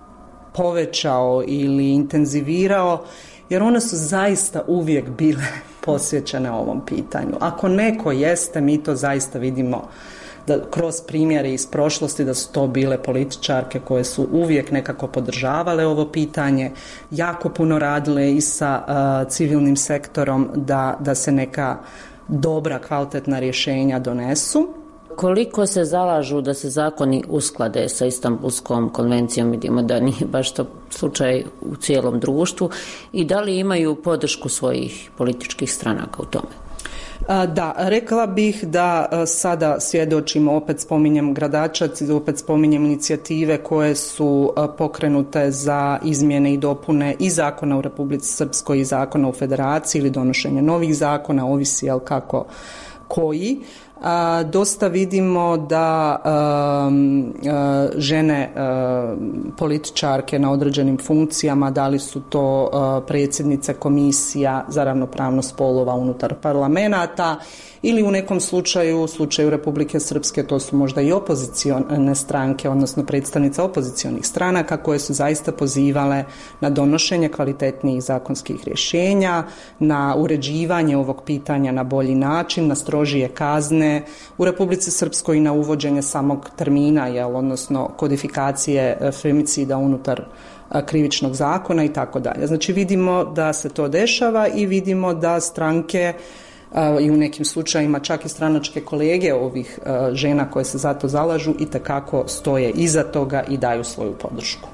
povećao ili intenzivirao, jer one su zaista uvijek bile posvećene ovom pitanju. Ako neko jeste, mi to zaista vidimo da kroz primjere iz prošlosti da su to bile političarke koje su uvijek nekako podržavale ovo pitanje, jako puno radile i sa civilnim sektorom da se neka dobra, kvalitetna rješenja donesu.
Koliko se zalažu da se zakoni usklade sa Istanbulskom konvencijom? Vidimo da nije baš to slučaj u cijelom društvu. I da li imaju podršku svojih političkih stranaka u tome?
Da, rekla bih da sada svjedočimo, opet spominjem Gradačac, opet spominjem inicijative koje su pokrenute za izmjene i dopune i zakona u Republici Srpskoj i zakona u Federaciji ili donošenje novih zakona, ovisi kako koji. Dosta vidimo da žene političarke na određenim funkcijama, da li su to predsjednice komisija za ravnopravnost spolova unutar parlamenata ili u nekom slučaju Republike Srpske, to su možda i opozicione stranke, odnosno predstavnice opozicionih stranaka koje su zaista pozivale na donošenje kvalitetnijih zakonskih rješenja, na uređivanje ovog pitanja na bolji način, na strožije kazne u Republici Srpskoj i na uvođenje samog termina, odnosno kodifikacije femicida unutar krivičnog zakona i tako dalje. Znači vidimo da se to dešava i vidimo da stranke i u nekim slučajima čak i stranačke kolege ovih žena koje se za to zalažu itekako stoje iza toga i daju svoju podršku.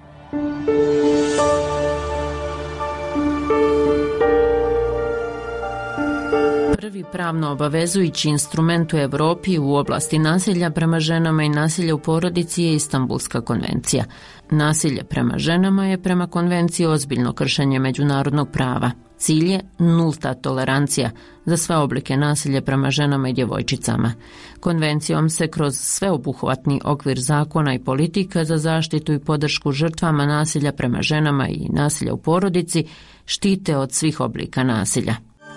Prvi pravno obavezujući instrument u Europi u oblasti nasilja prema ženama i nasilja u porodici je Istanbulska konvencija. Nasilje prema ženama je prema konvenciji ozbiljno kršenje međunarodnog prava. Cilj je nulta tolerancija za sve oblike nasilja prema ženama i djevojčicama. Konvencijom se kroz sveobuhvatni okvir zakona i politika za zaštitu i podršku žrtvama nasilja prema ženama i nasilja u porodici štite od svih oblika nasilja.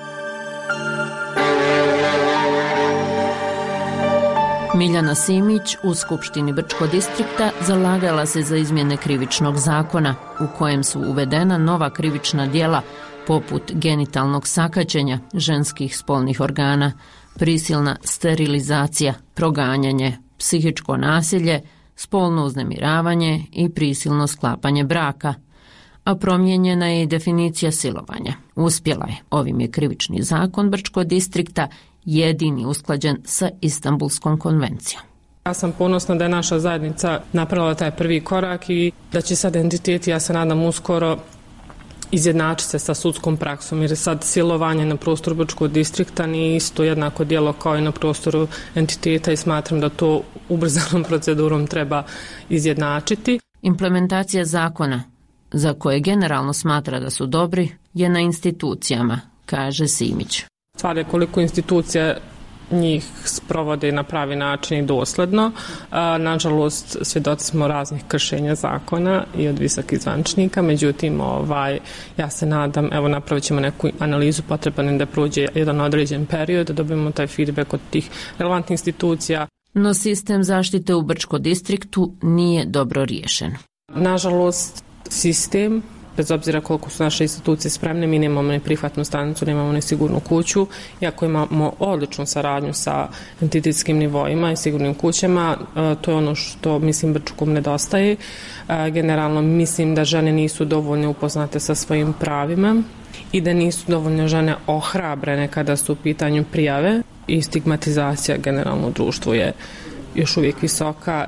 Miljana Simić u Skupštini Brčkog distrikta zalagala se za izmjene krivičnog zakona u kojem su uvedena nova krivična djela poput genitalnog sakaćenja ženskih spolnih organa, prisilna sterilizacija, proganjanje, psihičko nasilje, spolno uznemiravanje i prisilno sklapanje braka, a promijenjena je i definicija silovanja. Uspjela je. Ovim je krivični zakon Brčkog distrikta jedini usklađen sa Istanbulskom konvencijom.
Ja sam ponosna da je naša zajednica napravila taj prvi korak i da će sad entiteti, ja se nadam uskoro, izjednačiti se sa sudskom praksom, jer je sad silovanje na prostoru Brčkog distrikta nije isto jednako djelo kao i na prostoru entiteta i smatram da to ubrzanom procedurom treba izjednačiti.
Implementacija zakona, za koje generalno smatra da su dobri, je na institucijama, kaže Simić.
Stvar je koliko institucija njih sprovode na pravi način i dosledno. Nažalost, svjedoci smo raznih kršenja zakona i od visokih zvaničnika, međutim, ja se nadam, napravit ćemo neku analizu, potreban da prođe jedan određen period, da dobijemo taj feedback od tih relevantnih institucija.
No sistem zaštite u Brčkom distriktu nije dobro riješen.
Nažalost, sistem, bez obzira koliko su naše institucije spremne, mi nemamo ni prihvatnu stanicu, nemamo ni sigurnu kuću, iako imamo odličnu saradnju sa entitetskim nivoima i sigurnim kućama, to je ono što mislim Brčkom nedostaje. Generalno mislim da žene nisu dovoljno upoznate sa svojim pravima i da nisu dovoljno žene ohrabrene kada su u pitanju prijave i stigmatizacija generalno u društvu je još uvijek visoka.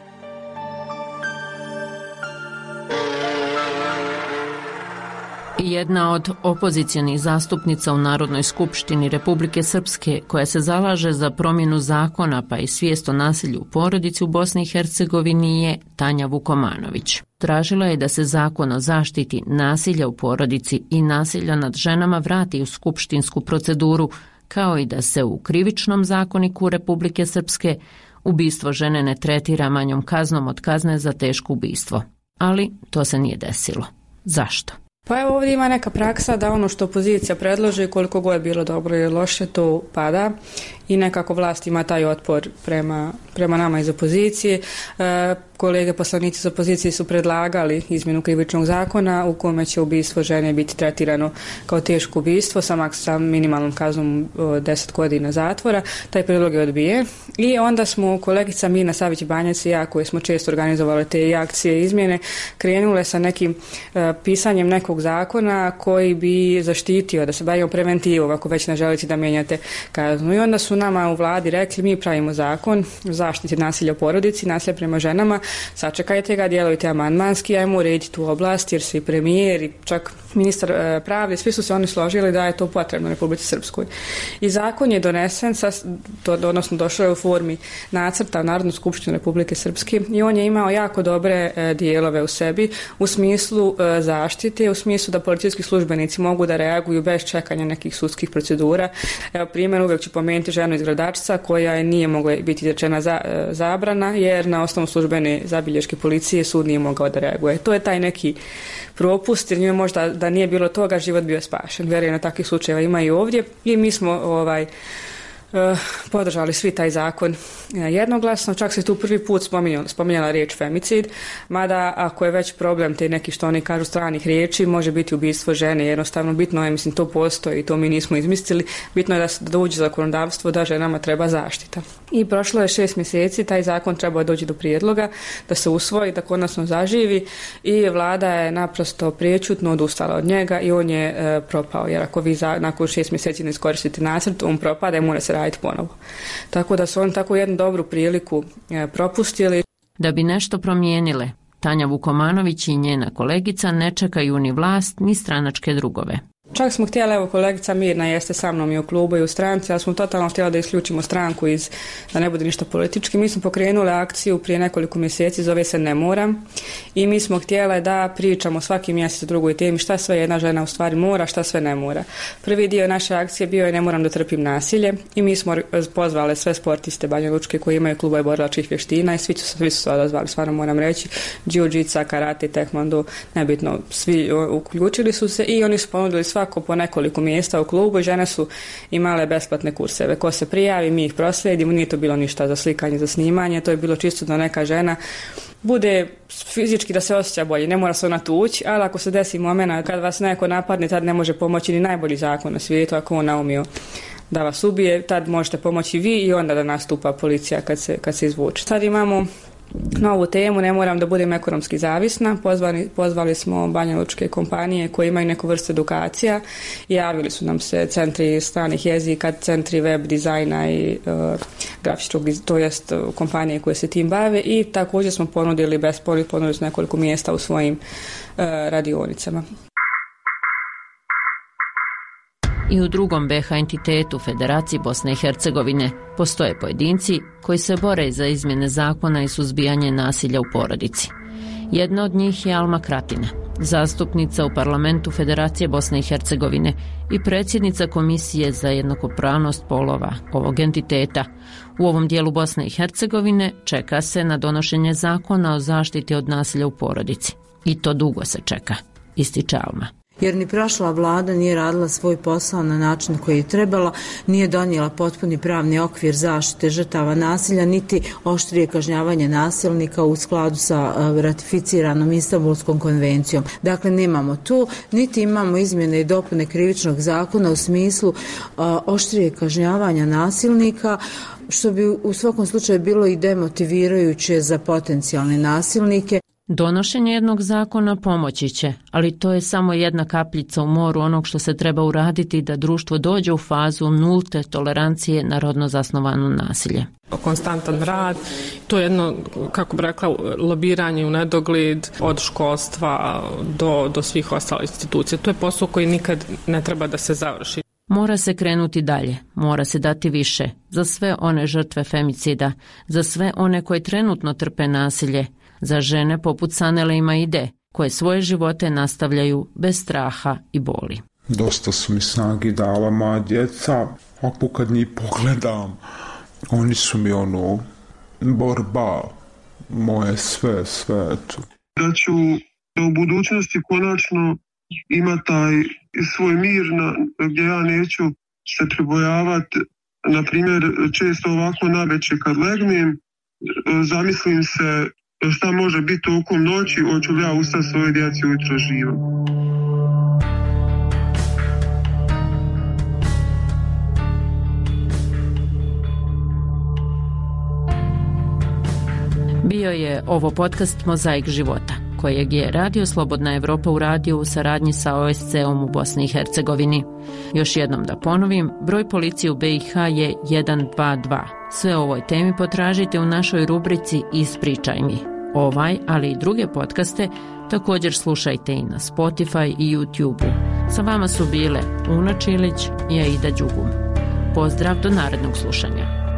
Jedna od opozicionih zastupnica u Narodnoj skupštini Republike Srpske koja se zalaže za promjenu zakona pa i svijest o nasilju u porodici u Bosni i Hercegovini je Tanja Vukomanović. Tražila je da se zakon o zaštiti nasilja u porodici i nasilja nad ženama vrati u skupštinsku proceduru, kao i da se u krivičnom zakoniku Republike Srpske ubistvo žene ne tretira manjom kaznom od kazne za teško ubistvo. Ali to se nije desilo. Zašto?
Pa evo ovdje ima neka praksa da ono što opozicija predloži, koliko god je bilo dobro ili loše, to pada i nekako vlast ima taj otpor prema nama iz opozicije. Kolege poslanici iz opozicije su predlagali izmjenu krivičnog zakona u kome će ubistvo žene biti tretirano kao teško ubistvo sa minimalnom kaznom 10 godina zatvora. Taj prijedlog je odbijen i onda smo kolegica Mina Savić-Banjac i ja, koji smo često organizovali te akcije izmjene, krenule sa nekim pisanjem nekog zakona koji bi zaštitio, da se bavimo preventivom ako već ne želite da mijenjate kaznu. I onda su nama u vladi rekli, mi pravimo zakon o zaštiti nasilja u porodici, nasilja prema ženama, sačekajte ga, djelujte amandmanski, ajmo urediti tu oblast jer se i premijer i čak ministar pravde, svi su se oni složili da je to potrebno Republici Srpskoj. I zakon je donesen, odnosno došao je u formi nacrta u Narodnu skupštinu Republike Srpske i on je imao jako dobre dijelove u sebi u smislu zaštite, u smislu da policijski službenici mogu da reaguju bez čekanja nekih sudskih procedura. Evo primjer, uvijek ću pomenuti ženu iz Gradačca koja nije mogla biti izrečena zabrana jer na osnovu službene zabilješke policije sud nije mogao da reaguje. To je taj neki propust, jer njoj možda da nije bilo toga život bio spašen. Vjerujem na takvih slučajeva ima i ovdje i mi smo podržali svi taj zakon jednoglasno, čak se tu prvi put spominjala riječ femicid, mada ako je već problem te neki što oni kažu stranih riječi, može biti ubistvo žene, jednostavno bitno je, mislim to postoji i to mi nismo izmislili, bitno je da uđe zakonodavstvo da ženama treba zaštita. I prošlo je 6 mjeseci, taj zakon treba doći do prijedloga, da se usvoji, da konačno zaživi i vlada je naprosto priječutno odustala od njega i on je propao, jer ako vi nakon 6 mjeseci ne iskoristite nacrt, on propada i mora se raditi ponovo. Tako da su oni tako jednu dobru priliku propustili.
Da bi nešto promijenile, Tanja Vukomanović i njena kolegica ne čekaju ni vlast ni stranačke drugove.
Čak smo htjeli, evo kolegica Mirna jeste sa mnom i u klubu i u stranci, ali smo totalno htjeli da isključimo stranku da ne bude ništa politički. Mi smo pokrenuli akciju prije nekoliko mjeseci, zove se Ne moram, i mi smo htjeli da pričamo svaki mjesec o drugoj temi šta sve jedna žena u stvari mora, šta sve ne mora. Prvi dio naše akcije bio je Ne moram da trpim nasilje i mi smo pozvali sve sportiste Banja Lučke koji imaju klubove borilačkih vještina i svi su se odazvali, stvarno moram reći, jiu-jitsu, karate, tekvando, nebitno, svi uključili su se i oni su ponudili svako po nekoliko mjesta u klubu i žene su imale besplatne kurseve. Ko se prijavi, mi ih proslijedimo, nije to bilo ništa za slikanje, za snimanje, to je bilo čisto da neka žena bude fizički da se osjeća bolje, ne mora se ona tući, ali ako se desi moment kad vas neko napadne, tad ne može pomoći ni najbolji zakon na svijetu, ako on naumio da vas ubije, tad možete pomoći vi i onda da nastupa policija kad se izvuče. Sad imamo novu temu, ne moram da budem ekonomski zavisna. Pozvali smo banjalučke kompanije koje imaju neku vrstu edukacija i javili su nam se centri stranih jezika, centri web dizajna i grafičkog, to jest kompanije koje se tim bave i također smo ponudili nekoliko mjesta u svojim radionicama.
I u drugom BiH entitetu Federaciji Bosne i Hercegovine postoje pojedinci koji se bore za izmjene zakona i suzbijanje nasilja u porodici. Jedna od njih je Alma Kratina, zastupnica u parlamentu Federacije Bosne i Hercegovine i predsjednica Komisije za jednakopravnost polova ovog entiteta. U ovom dijelu Bosne i Hercegovine čeka se na donošenje zakona o zaštiti od nasilja u porodici. I to dugo se čeka, ističe Alma.
Jer ni prošla vlada nije radila svoj posao na način koji je trebala, nije donijela potpuni pravni okvir zaštite žrtava nasilja, niti oštrije kažnjavanje nasilnika u skladu sa ratificiranom Istanbulskom konvencijom. Dakle, nemamo tu, niti imamo izmjene i dopune krivičnog zakona u smislu oštrije kažnjavanja nasilnika, što bi u svakom slučaju bilo i demotivirajuće za potencijalne nasilnike.
Donošenje jednog zakona pomoći će, ali to je samo jedna kapljica u moru onog što se treba uraditi da društvo dođe u fazu nulte tolerancije na rodno zasnovano nasilje.
Konstantan rad, to je jedno, kako bi rekla, lobiranje u nedogled od školstva do svih ostalih institucija. To je posao koji nikad ne treba da se završi.
Mora se krenuti dalje, mora se dati više za sve one žrtve femicida, za sve one koje trenutno trpe nasilje, za žene poput Sanele i Maide, koje svoje živote nastavljaju bez straha i boli.
Dosta su mi snagi dala moja djeca, ako kad njih pogledam, oni su mi borba, moje sve.
Da ću u budućnosti konačno imati taj svoj mir gdje ja neću se pribojavati, na primjer, često ovako navečer kad legnem, zamislim se šta može biti tokom noći, hoću li ja ustati svoje djeci ujutro živo.
Bio je ovo podcast Mozaik života, kojeg je Radio Slobodna Evropa uradio u saradnji sa OSCE-om u Bosni i Hercegovini. Još jednom da ponovim, broj policije u BiH je 122. Sve o ovoj temi potražite u našoj rubrici Ispričaj mi. Ovaj, ali i druge podcaste Također slušajte i na Spotify i YouTube-u. Sa vama su bile Una Čilić i Aida Đugum. Pozdrav do narednog slušanja.